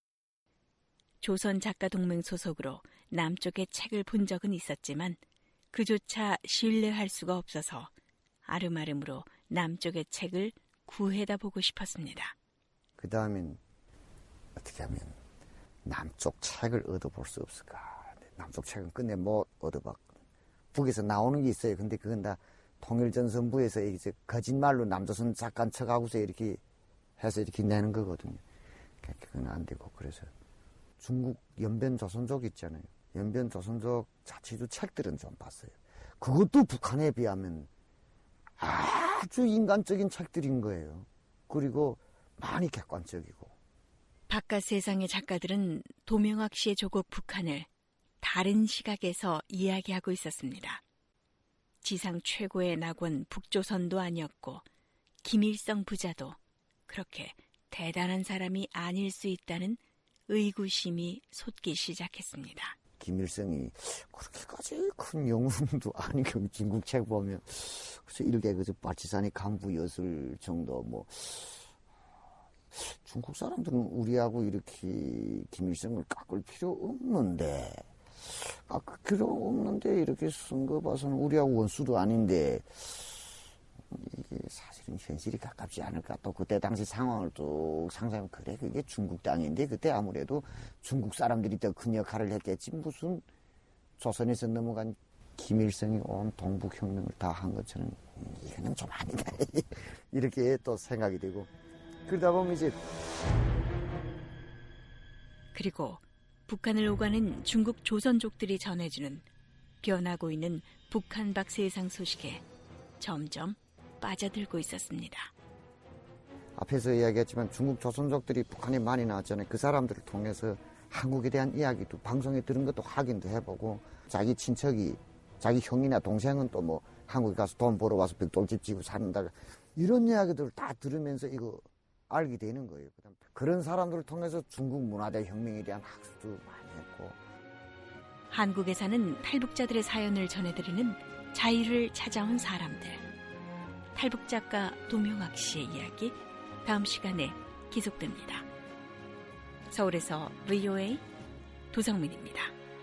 Speaker 16: 조선 작가동맹 소속으로 남쪽의 책을 본 적은 있었지만 그조차 신뢰할 수가 없어서 아름아름으로 남쪽의 책을 구해다 보고 싶었습니다.
Speaker 17: 그 다음엔 어떻게 하면 남쪽 책을 얻어볼 수 없을까. 남쪽 책은 끝내 못 얻어봤거든. 북에서 나오는 게 있어요. 근데 그건 다 통일전선부에서 이제 거짓말로 남조선 작가 척하고서 이렇게 해서 이렇게 내는 거거든요. 그건 안 되고 그래서 중국 연변조선족 있잖아요. 연변조선족 자치주 책들은 좀 봤어요. 그것도 북한에 비하면 아주 인간적인 책들인 거예요. 그리고 많이 객관적이고.
Speaker 16: 바깥 세상의 작가들은 도명학 씨의 조국 북한을 다른 시각에서 이야기하고 있었습니다. 지상 최고의 낙원 북조선도 아니었고 김일성 부자도 그렇게 대단한 사람이 아닐 수 있다는 의구심이 솟기 시작했습니다.
Speaker 17: 김일성이 그렇게까지 큰 영웅도 아니고 중국 책 보면 그래서 일개 그저 바치산의 간부였을 정도 뭐 중국 사람들은 우리하고 이렇게 김일성을 깎을 필요 없는데 깎을 필요 없는데 이렇게 쓴 거 봐서는 우리하고 원수도 아닌데 이게 사실은 현실이 가깝지 않을까. 또 그때 당시 상황을 또 상상하면 그래 그게 중국 땅인데 그때 아무래도 중국 사람들이 더 큰 역할을 했겠지 무슨 조선에서 넘어간 김일성이 온 동북혁명을 다 한 것처럼 이거는 좀 아니다 이렇게 또 생각이 되고 그러다 보면 이제
Speaker 16: 그리고 북한을 오가는 중국 조선족들이 전해주는 변하고 있는 북한 밖 세상 소식에 점점 빠져들고 있었습니다.
Speaker 17: 앞에서 이야기했지만 중국 조선족들이 북한에 많이 나왔잖아요. 그 사람들을 통해서 한국에 대한 이야기도 방송에 들은 것도 확인도 해보고 자기 친척이 자기 형이나 동생은 또 뭐 한국에 가서 돈 벌어 와서 벽돌집 지고 사는다 이런 이야기들을 다 들으면서 이거 알게 되는 거예요. 그다음 그런 사람들을 통해서 중국 문화대 혁명에 대한 학습도 많이 했고
Speaker 16: 한국에 사는 탈북자들의 사연을 전해드리는 자유를 찾아온 사람들. 탈북 작가 도명학 씨의 이야기 다음 시간에 계속됩니다. 서울에서 브이오에이 도성민입니다.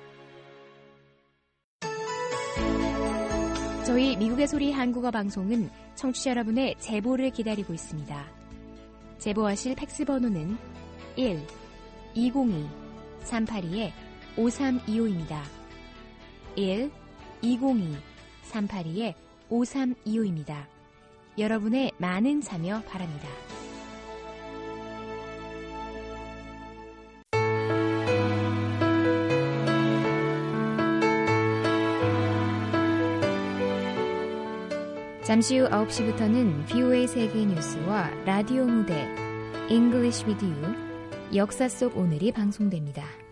Speaker 5: 저희 미국의 소리 한국어 방송은 청취자 여러분의 제보를 기다리고 있습니다. 제보하실 팩스 번호는 일 이공이 삼팔이 오삼이오입니다. 일 이공이 삼팔이 오삼이오입니다. 여러분의 많은 참여 바랍니다. 잠시 후 아홉 시부터는 브이오에이 세계 뉴스와 라디오 무대 English with You 역사 속 오늘이 방송됩니다.